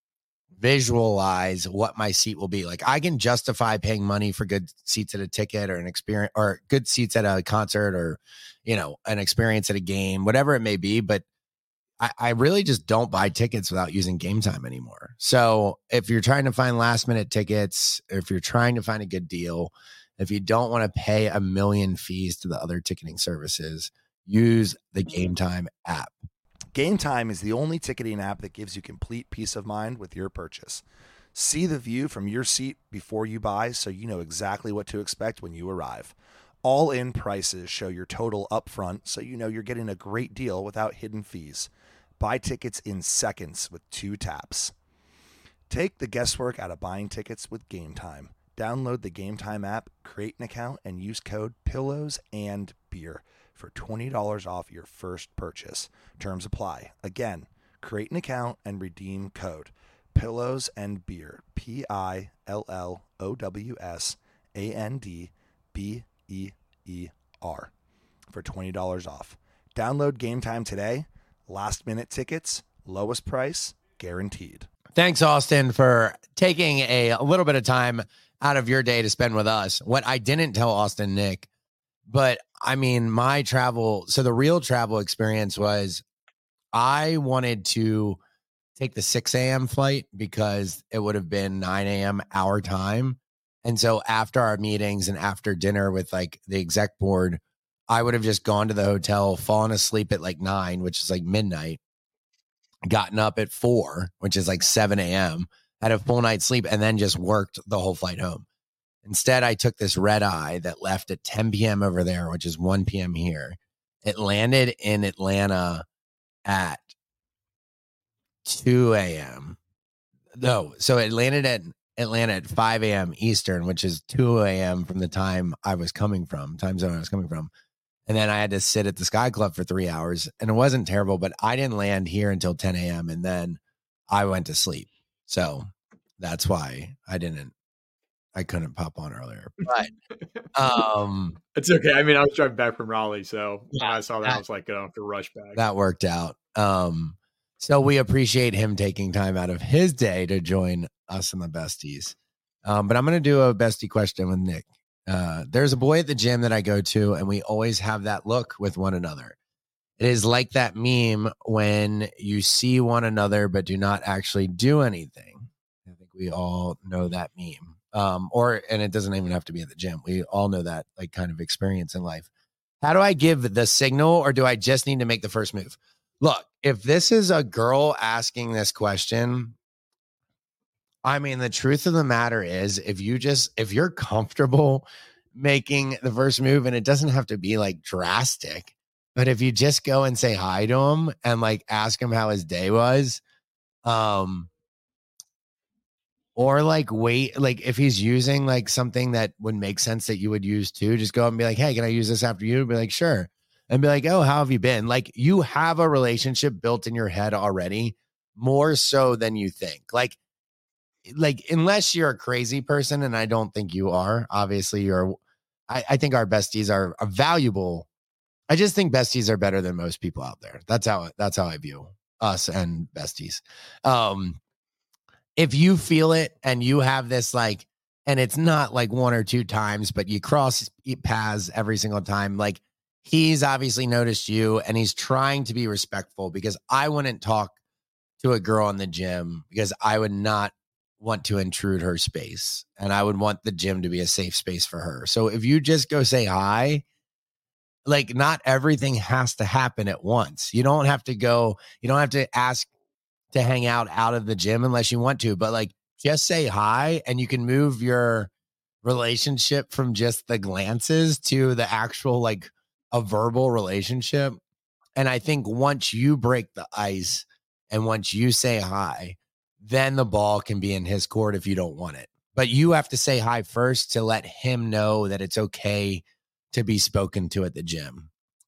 visualize what my seat will be. Like I can justify paying money for good seats at a ticket or an experience or good seats at a concert or, an experience at a game, whatever it may be. But I really just don't buy tickets without using Game Time anymore. So if you're trying to find last minute tickets, or if you're trying to find a good deal, if you don't want to pay a million fees to the other ticketing services, use the Game Time app. Game Time is the only ticketing app that gives you complete peace of mind with your purchase. See the view from your seat before you buy so you know exactly what to expect when you arrive. All-in prices show your total upfront so you know you're getting a great deal without hidden fees. Buy tickets in seconds with 2 taps. Take the guesswork out of buying tickets with Game Time. Download the Game Time app, create an account, and use code PILLOWSANDBEER for $20 off your first purchase. Terms apply. Again, create an account and redeem code PILLOWSANDBEER, PILLOWSANDBEER for $20 off. Download Game Time today. Last minute tickets, lowest price, guaranteed. Thanks, Austin, for taking a little bit of time out of your day to spend with us. What I didn't tell Austin, Nick, but I mean, my travel, so the real travel experience was I wanted to take the 6 a.m. flight because it would have been 9 a.m. our time. And so after our meetings and after dinner with like the exec board, I would have just gone to the hotel, fallen asleep at like 9, which is like midnight, gotten up at 4, which is like 7 a.m., had a full night's sleep, and then just worked the whole flight home. Instead, I took this red eye that left at 10 p.m. over there, which is 1 p.m. here. It landed in Atlanta at 2 a.m. No, so it landed at Atlanta at 5 a.m. Eastern, which is 2 a.m. from the time I was coming from, time zone I was coming from. And then I had to sit at the Sky Club for 3 hours, and it wasn't terrible, but I didn't land here until 10 a.m. and then I went to sleep. So that's why I couldn't pop on earlier. But it's okay. I mean, I was driving back from Raleigh, so I saw that. I was like, I don't have to rush back. That worked out. So we appreciate him taking time out of his day to join us in the besties. But I'm going to do a bestie question with Nick. There's a boy at the gym that I go to, and we always have that look with one another. It is like that meme when you see one another but do not actually do anything. I think we all know that meme. And it doesn't even have to be at the gym. We all know that like kind of experience in life. How do I give the signal, or do I just need to make the first move? Look, if this is a girl asking this question, I mean, the truth of the matter is, if you're comfortable making the first move, and it doesn't have to be like drastic, but if you just go and say hi to him and like ask him how his day was, or like wait, like if he's using like something that would make sense that you would use too, just go up and be like, hey, can I use this after you? Be like, sure. And be like, oh, how have you been? Like, you have a relationship built in your head already, more so than you think. Like unless you're a crazy person, and I don't think you are. Obviously, I think our besties are valuable. I just think besties are better than most people out there. That's how I view us and besties. If you feel it and you have this like, and it's not like 1 or 2 times, but you cross paths every single time, like, he's obviously noticed you and he's trying to be respectful, because I wouldn't talk to a girl in the gym because I would not want to intrude her space, and I would want the gym to be a safe space for her. So if you just go say hi, like, not everything has to happen at once. You don't have to ask to hang out of the gym unless you want to, but like, just say hi, and you can move your relationship from just the glances to the actual, like, a verbal relationship. And I think once you break the ice and once you say hi, then the ball can be in his court if you don't want it. But you have to say hi first to let him know that it's okay to be spoken to at the gym.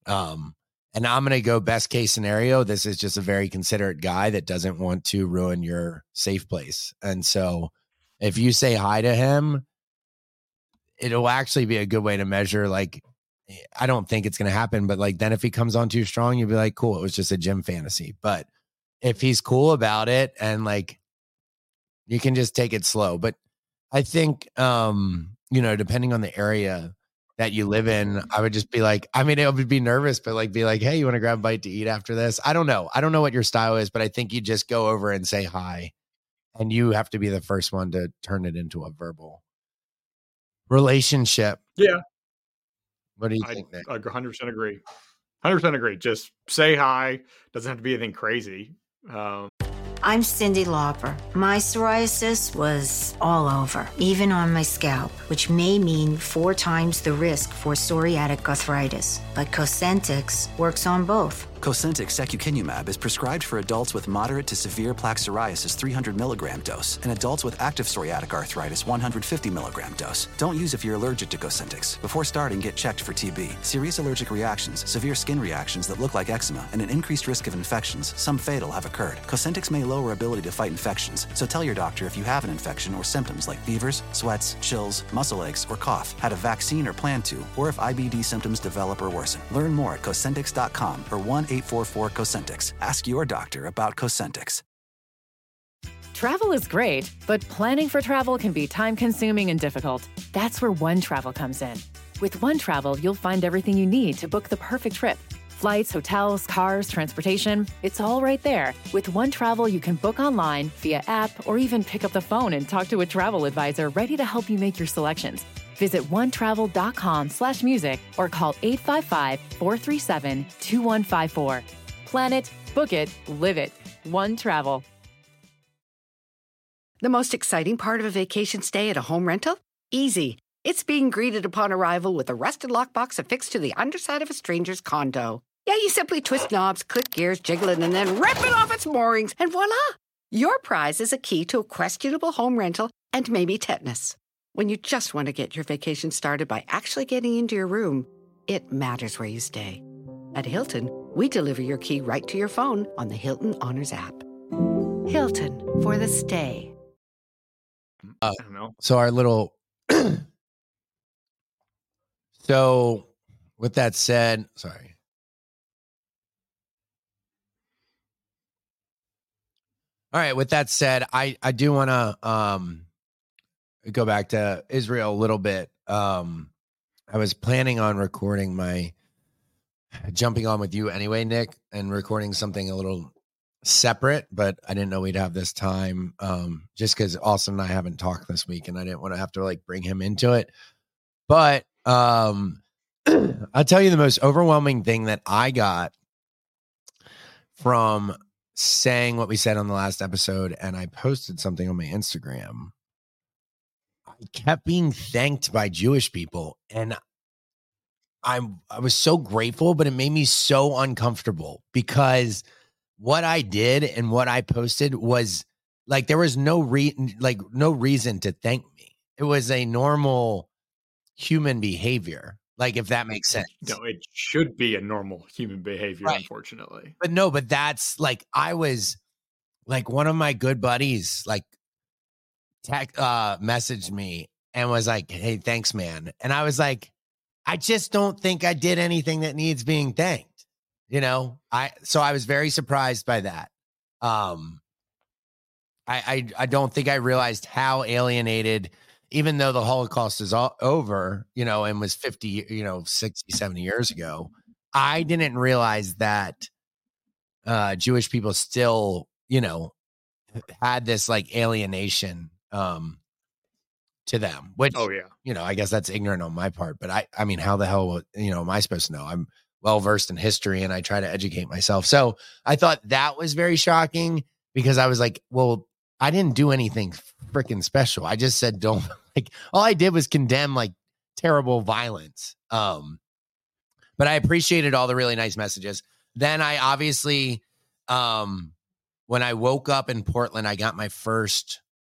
And I'm going to go best case scenario. This is just a very considerate guy that doesn't want to ruin your safe place. And so if you say hi to him, it'll actually be a good way to measure, like, I don't think it's going to happen, but like, then if he comes on too strong, you'll be like, cool, it was just a gym fantasy. But if he's cool about it, and like, you can just take it slow. But I think, depending on the area that you live in, I would just be like, I mean, it would be nervous, but like, be like, hey, you want to grab a bite to eat after this? I don't know what your style is, but I think you just go over and say hi, and you have to be the first one to turn it into a verbal relationship. Yeah. What do you think, Nick? I 100% agree. 100% agree. Just say hi. Doesn't have to be anything crazy. I'm Cyndi Lauper. My psoriasis was all over, even on my scalp, which may mean 4 times the risk for psoriatic arthritis. But Cosentyx works on both. Cosentyx secukinumab is prescribed for adults with moderate to severe plaque psoriasis 300 milligram dose and adults with active psoriatic arthritis 150 milligram dose. Don't use if you're allergic to Cosentyx. Before starting, get checked for TB. Serious allergic reactions, severe skin reactions that look like eczema, and an increased risk of infections, some fatal, have occurred. Cosentyx may lower ability to fight infections, so tell your doctor if you have an infection or symptoms like fevers, sweats, chills, muscle aches, or cough, had a vaccine or plan to, or if IBD symptoms develop or worsen. Learn more at Cosentyx.com or 1-844-COSENTYX. Ask your doctor about Cosentyx. Travel is great, but planning for travel can be time-consuming and difficult. That's where OneTravel comes in. With OneTravel, you'll find everything you need to book the perfect trip. Flights, hotels, cars, transportation, it's all right there. With OneTravel, you can book online, via app, or even pick up the phone and talk to a travel advisor ready to help you make your selections. Visit onetravel.com/music or call 855-437-2154. Plan it, book it, live it. One Travel. The most exciting part of a vacation stay at a home rental? Easy. It's being greeted upon arrival with a rusted lockbox affixed to the underside of a stranger's condo. Yeah, you simply twist knobs, click gears, jiggle it, and then rip it off its moorings, and voila! Your prize is a key to a questionable home rental and maybe tetanus. When you just want to get your vacation started by actually getting into your room, it matters where you stay. At Hilton, we deliver your key right to your phone on the Hilton Honors app. Hilton, for the stay. I don't know. So our little... So with that said, sorry. All right. With that said, I do want to go back to Israel a little bit. I was planning on recording jumping on with you anyway, Nick, and recording something a little separate, but I didn't know we'd have this time just because Austin and I haven't talked this week, and I didn't want to have to like bring him into it. But I'll tell you the most overwhelming thing that I got from saying what we said on the last episode, and I posted something on my Instagram. I kept being thanked by Jewish people, and I was so grateful, but it made me so uncomfortable because what I did and what I posted was like there was no reason to thank me. It was a normal human behavior, like if that makes sense. No, it should be a normal human behavior, right. Unfortunately. But that's like I was like one of my good buddies like messaged me and was like, "Hey, thanks, man." And I was like, I just don't think I did anything that needs being thanked. You know, so I was very surprised by that. I don't think I realized how alienated, even though the Holocaust is all over, you know, and was 50, 60, 70 years ago, I didn't realize that Jewish people still, had this like alienation to them, which, I guess that's ignorant on my part, but I mean, how the hell, am I supposed to know? I'm well-versed in history and I try to educate myself. So I thought that was very shocking because I was like, well, I didn't do anything freaking special. I just said, don't like, all I did was condemn like terrible violence. But I appreciated all the really nice messages. Then I obviously, when I woke up in Portland, I got my first,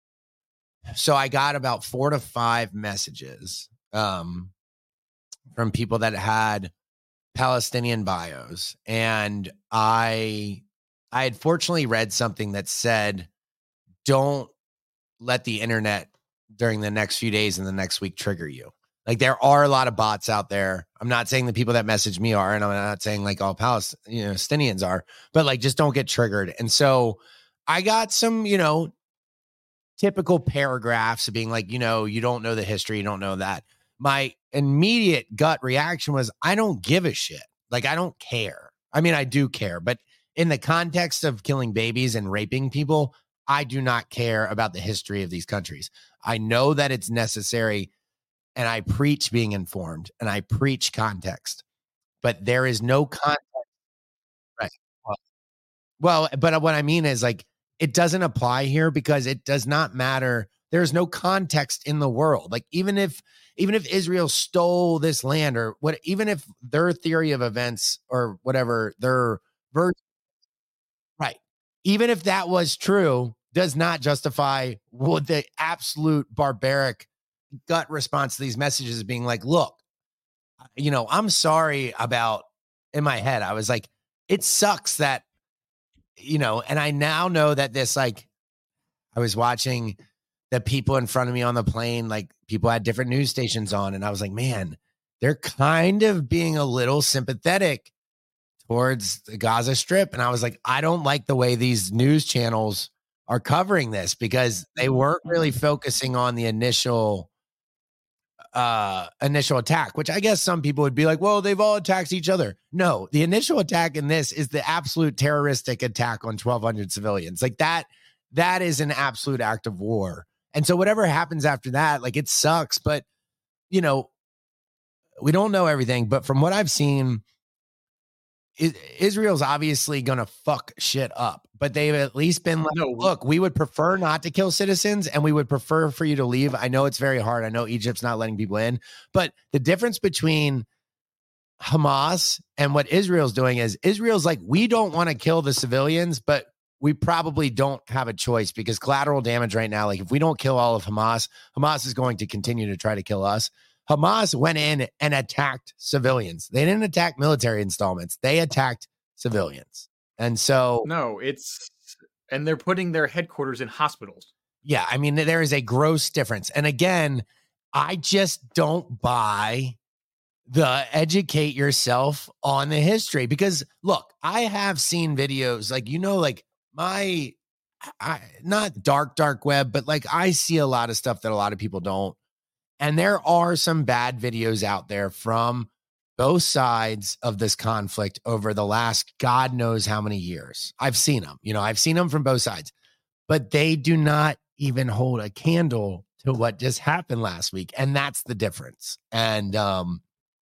so I got about 4 to 5 messages from people that had Palestinian bios. And I had fortunately read something that said, don't let the internet during the next few days and the next week trigger you. Like there are a lot of bots out there. I'm not saying the people that message me are, and I'm not saying like all Palestinians are, but like just don't get triggered. And so I got some, typical paragraphs of being like, you don't know the history, you don't know that. My immediate gut reaction was, I don't give a shit. Like, I don't care. I mean, I do care, but in the context of killing babies and raping people, I do not care about the history of these countries. I know that it's necessary, and I preach being informed, and I preach context, but there is no context. Right. Well, but what I mean is like, it doesn't apply here because it does not matter. There's no context in the world. Like even if Israel stole this land or what, even if their theory of events or whatever, their version, right. Even if that was true, does not justify what the absolute barbaric gut response to these messages being like, look, I'm sorry about, in my head, I was like, it sucks that, and I now know that this, like, I was watching the people in front of me on the plane, like people had different news stations on. And I was like, man, they're kind of being a little sympathetic towards the Gaza Strip. And I was like, I don't like the way these news channels are covering this because they weren't really focusing on the initial attack, which I guess some people would be like, well, they've all attacked each other. No, the initial attack in this is the absolute terroristic attack on 1,200 civilians. Like that is an absolute act of war. And so whatever happens after that, like it sucks, but you know, we don't know everything, but from what I've seen, Israel's obviously going to fuck shit up, but they've at least been like, look, we would prefer not to kill citizens and we would prefer for you to leave. I know it's very hard. I know Egypt's not letting people in, but the difference between Hamas and what Israel's doing is Israel's like, we don't want to kill the civilians, but we probably don't have a choice because collateral damage right now, like if we don't kill all of Hamas, Hamas is going to continue to try to kill us. Hamas went in and attacked civilians. They didn't attack military installments. They attacked civilians. And so and they're putting their headquarters in hospitals. Yeah, I mean, there is a gross difference. And again, I just don't buy the educate yourself on the history because look, I have seen videos like, like not dark web, but like I see a lot of stuff that a lot of people don't. And there are some bad videos out there from both sides of this conflict over the last God knows how many years. I've seen them, I've seen them from both sides, but they do not even hold a candle to what just happened last week. And that's the difference. And, so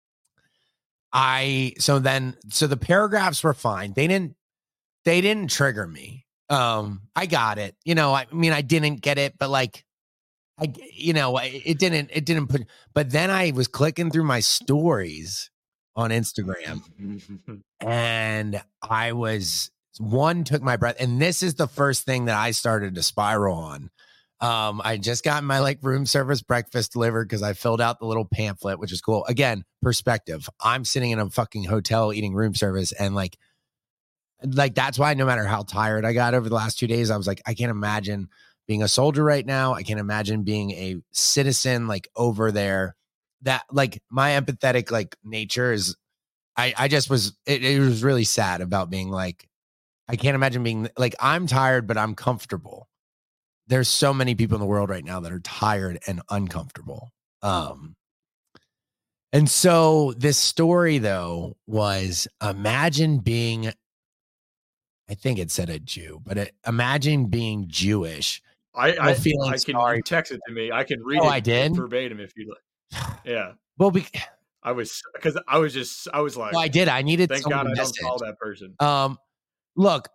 the paragraphs were fine. They didn't trigger me. I got it. I didn't get it, but like, it didn't put, but then I was clicking through my stories on Instagram and one took my breath. And this is the first thing that I started to spiral on. I just got my room service breakfast delivered because I filled out the little pamphlet, which is cool. Again, perspective. I'm sitting in a fucking hotel eating room service and like that's why no matter how tired I got over the last 2 days, I was like, I can't imagine being a soldier right now. I can't imagine being a citizen over there. That my empathetic nature is I just was it was really sad about being I can't imagine being I'm tired, but I'm comfortable. There's so many people in the world right now that are tired and uncomfortable. And so this story though was imagine being, I think it said a Jew, but imagine being Jewish. I can text it to me. I can read it I did? verbatim if you like. Yeah. Well, I was like, well, I did. I needed. Thank God I don't follow that person. Look,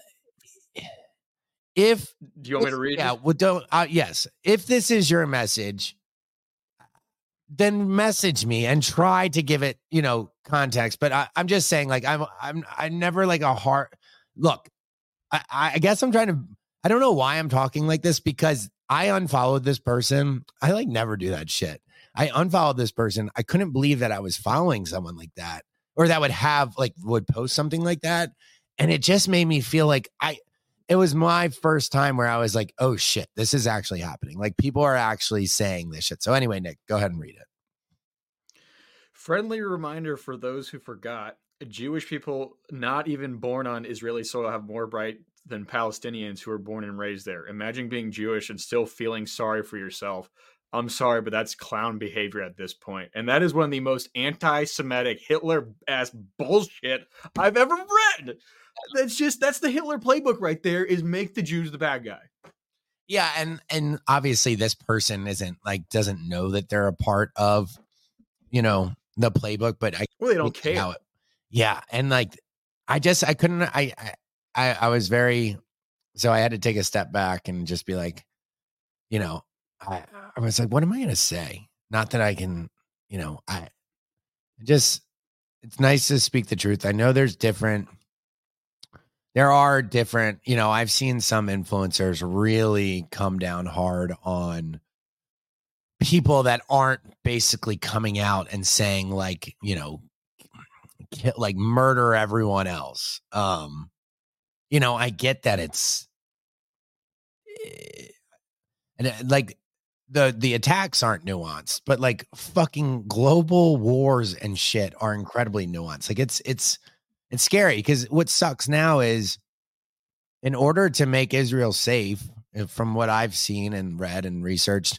do you want me to read? Yeah. Well, don't. Yes. If this is your message, then message me and try to give it, context. But I'm just saying, I'm never a hard look. I guess I'm trying to. I don't know why I'm talking like this because I unfollowed this person. I never do that shit. I unfollowed this person. I couldn't believe that I was following someone like that or that would post something like that. And it just made me feel it was my first time where I was like, oh shit, this is actually happening. People are actually saying this shit. So anyway, Nick, go ahead and read it. Friendly reminder for those who forgot, Jewish people not even born on Israeli soil have more right than Palestinians who are born and raised there. Imagine being Jewish and still feeling sorry for yourself. I'm sorry, but that's clown behavior at this point. And that is one of the most anti-Semitic Hitler-ass bullshit I've ever read. That's the Hitler playbook right there, is make the Jews the bad guy. Yeah. And obviously this person doesn't know that they're a part of, the playbook, but they don't care. Yeah. And I couldn't, I was very, so I had to take a step back and just be I was like, what am I going to say? Not that I can, it's nice to speak the truth. I know there are different, I've seen some influencers really come down hard on people that aren't basically coming out and saying murder everyone else. I get that it's and the attacks aren't nuanced, but fucking global wars and shit are incredibly nuanced. It's scary because what sucks now is in order to make Israel safe, from what I've seen and read and researched,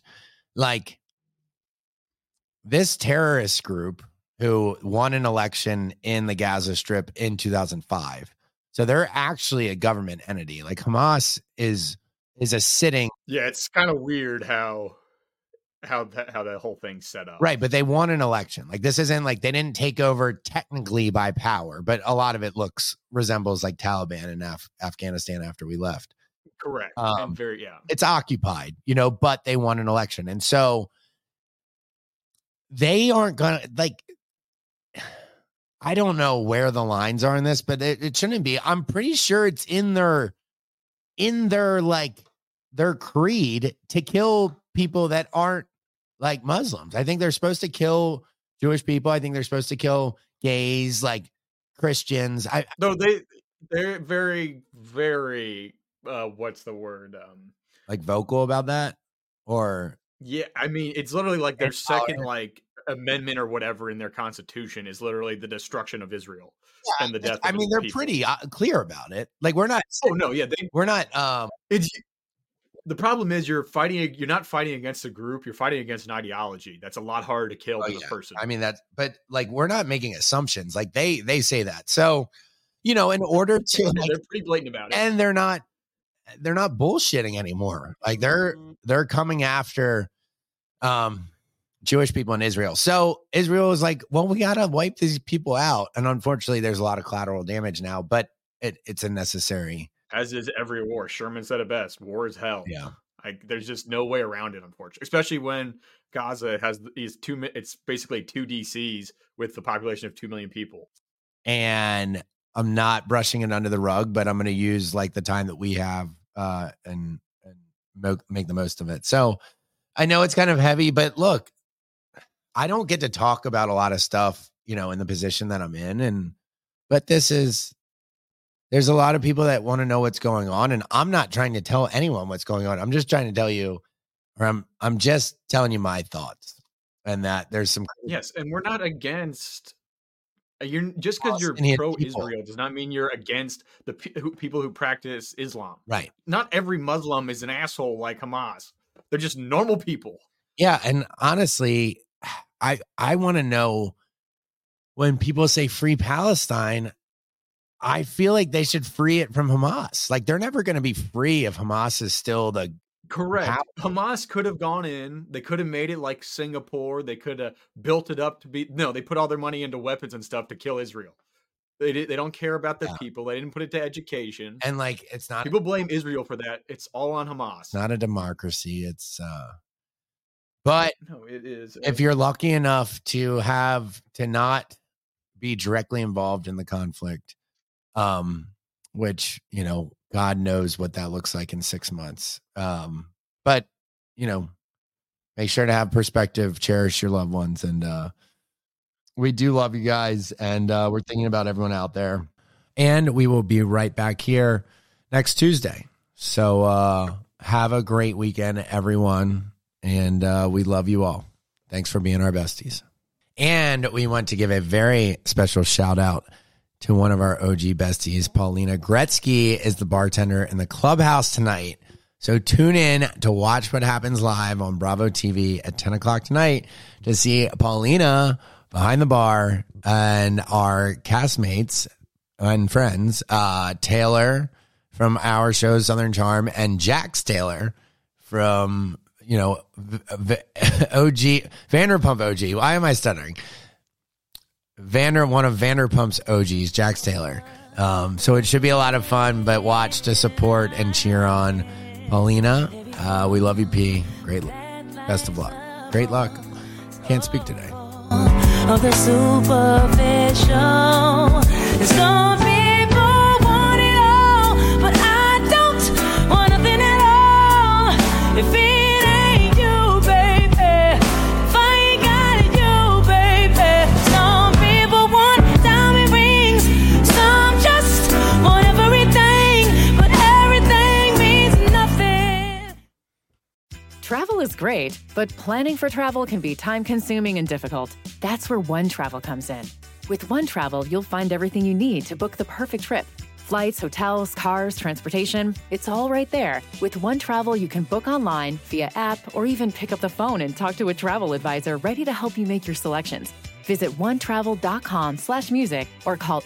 this terrorist group who won an election in the Gaza Strip in 2005. So they're actually a government entity. Hamas is a sitting. Yeah, it's kind of weird how how that whole thing's set up. Right, but they won an election. Like, this isn't like they didn't take over technically by power, but a lot of it resembles like Taliban in Afghanistan after we left. Correct. And It's occupied, but they won an election. And so they aren't going to, like, I don't know where the lines are in this, but it shouldn't be. I'm pretty sure it's in their like their creed to kill people that aren't like Muslims. I think they're supposed to kill Jewish people. I think they're supposed to kill gays, like Christians. They're very, very, what's the word? Like vocal about that, or yeah, I mean, it's literally like their second like amendment or whatever in their constitution is literally the destruction of Israel and the death. I mean, they're pretty clear about it. Like, we're not. Oh no, yeah, we're not. It's the problem is you're not fighting against a group. You're fighting against an ideology. That's a lot harder to kill than a person. I mean, but like, we're not making assumptions. Like they say that. So, in order to, like, they're pretty blatant about it, and they're not bullshitting anymore. Like they're coming after Jewish people in Israel. So Israel is like, well, we got to wipe these people out. And unfortunately, there's a lot of collateral damage now, but it's a necessary. As is every war. Sherman said it best. War is hell. Yeah. Like, there's just no way around it, unfortunately. Especially when Gaza has it's basically 2 DCs with the population of 2 million people. And I'm not brushing it under the rug, but I'm going to use like the time that we have and make the most of it. So I know it's kind of heavy, but look, I don't get to talk about a lot of stuff, in the position that I'm in. But there's a lot of people that want to know what's going on. And I'm not trying to tell anyone what's going on. I'm just trying to tell you, or I'm just telling you my thoughts, and that there's some. Yes. And we're not against, you're just because you're pro-Israel does not mean you're against the people who practice Islam. Right. Not every Muslim is an asshole like Hamas. They're just normal people. Yeah. And honestly, I want to know, when people say free Palestine, I feel like they should free it from Hamas. Like, they're never going to be free if Hamas is still the correct. Hamas could have gone in. They could have made it like Singapore. They could have built it up to be. No, they put all their money into weapons and stuff to kill Israel. They don't care about their people. They didn't put it to education. And like, it's not. People blame Israel for that. It's all on Hamas. It's not a democracy. It's but no, it is. If you're lucky enough to not be directly involved in the conflict, which, God knows what that looks like in 6 months. But, make sure to have perspective, cherish your loved ones. And, we do love you guys. And, we're thinking about everyone out there, and we will be right back here next Tuesday. So, have a great weekend, everyone. And, we love you all. Thanks for being our besties. And we want to give a very special shout out to one of our OG besties. Paulina Gretzky is the bartender in the clubhouse tonight. So tune in to watch what happens live on Bravo TV at 10 o'clock tonight to see Paulina behind the bar and our castmates and friends, Taylor from our show Southern Charm, and Jax Taylor from, OG Vanderpump OG. Why am I stuttering? One of Vanderpump's OGs, Jax Taylor. So it should be a lot of fun, but watch to support and cheer on Paulina. We love you, P. Best of luck. Great luck. Can't speak today. Of the superficial, some people want it all, but I don't want nothing at all. If it ain't you, baby, if I ain't got it, you, baby. Some people want diamond rings, some just want everything, but everything means nothing. Travel is great, but planning for travel can be time-consuming and difficult. That's where One Travel comes in. With One Travel, you'll find everything you need to book the perfect trip. Flights, hotels, cars, transportation, it's all right there. With One Travel, you can book online, via app, or even pick up the phone and talk to a travel advisor ready to help you make your selections. Visit onetravel.com/music or call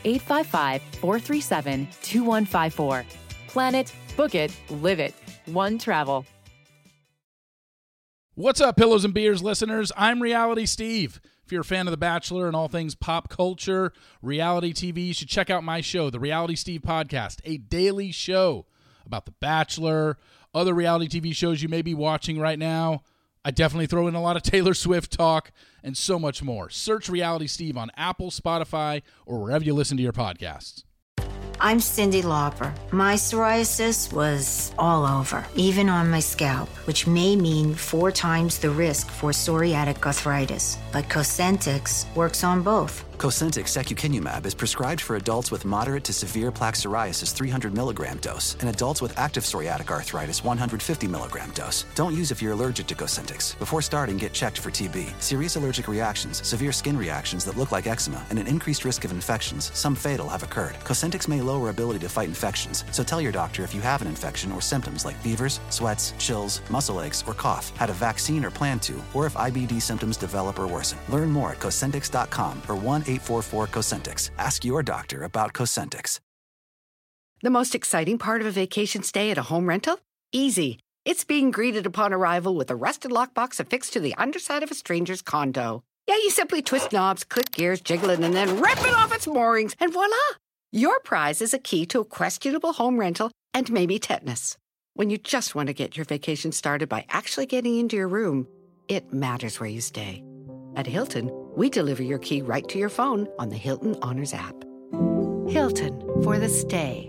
855-437-2154. Plan it, book it, live it. One Travel. What's up, Pillows and Beers listeners? I'm Reality Steve. If you're a fan of The Bachelor and all things pop culture, reality TV, you should check out my show, The Reality Steve Podcast, a daily show about The Bachelor, other reality TV shows you may be watching right now. I definitely throw in a lot of Taylor Swift talk and so much more. Search Reality Steve on Apple, Spotify, or wherever you listen to your podcasts. I'm Cyndi Lauper. My psoriasis was all over, even on my scalp, which may mean 4 times the risk for psoriatic arthritis. But Cosentyx works on both. Cosentyx secukinumab is prescribed for adults with moderate to severe plaque psoriasis 300 milligram dose and adults with active psoriatic arthritis 150 milligram dose. Don't use if you're allergic to Cosentyx. Before starting, get checked for TB. Serious allergic reactions, severe skin reactions that look like eczema, and an increased risk of infections, some fatal, have occurred. Cosentyx may lower ability to fight infections, so tell your doctor if you have an infection or symptoms like fevers, sweats, chills, muscle aches, or cough, had a vaccine or plan to, or if IBD symptoms develop or worsen. Learn more at Cosentyx.com or 1-844-COSENTYX. Ask your doctor about Cosentyx. The most exciting part of a vacation stay at a home rental? Easy. It's being greeted upon arrival with a rusted lockbox affixed to the underside of a stranger's condo. Yeah, you simply twist knobs, click gears, jiggle it, and then rip it off its moorings, and voila! Your prize is a key to a questionable home rental and maybe tetanus. When you just want to get your vacation started by actually getting into your room, it matters where you stay. At Hilton, we deliver your key right to your phone on the Hilton Honors app. Hilton, for the stay.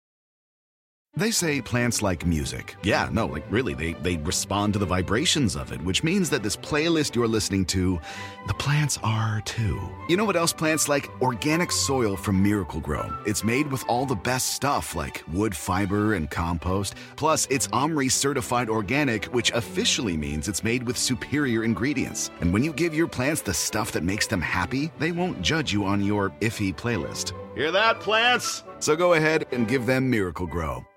They say plants like music. Yeah, no, like really, they respond to the vibrations of it, which means that this playlist you're listening to, the plants are too. You know what else plants like? Organic soil from Miracle-Gro. It's made with all the best stuff like wood fiber and compost. Plus, it's OMRI certified organic, which officially means it's made with superior ingredients. And when you give your plants the stuff that makes them happy, they won't judge you on your iffy playlist. Hear that, plants? So go ahead and give them Miracle-Gro.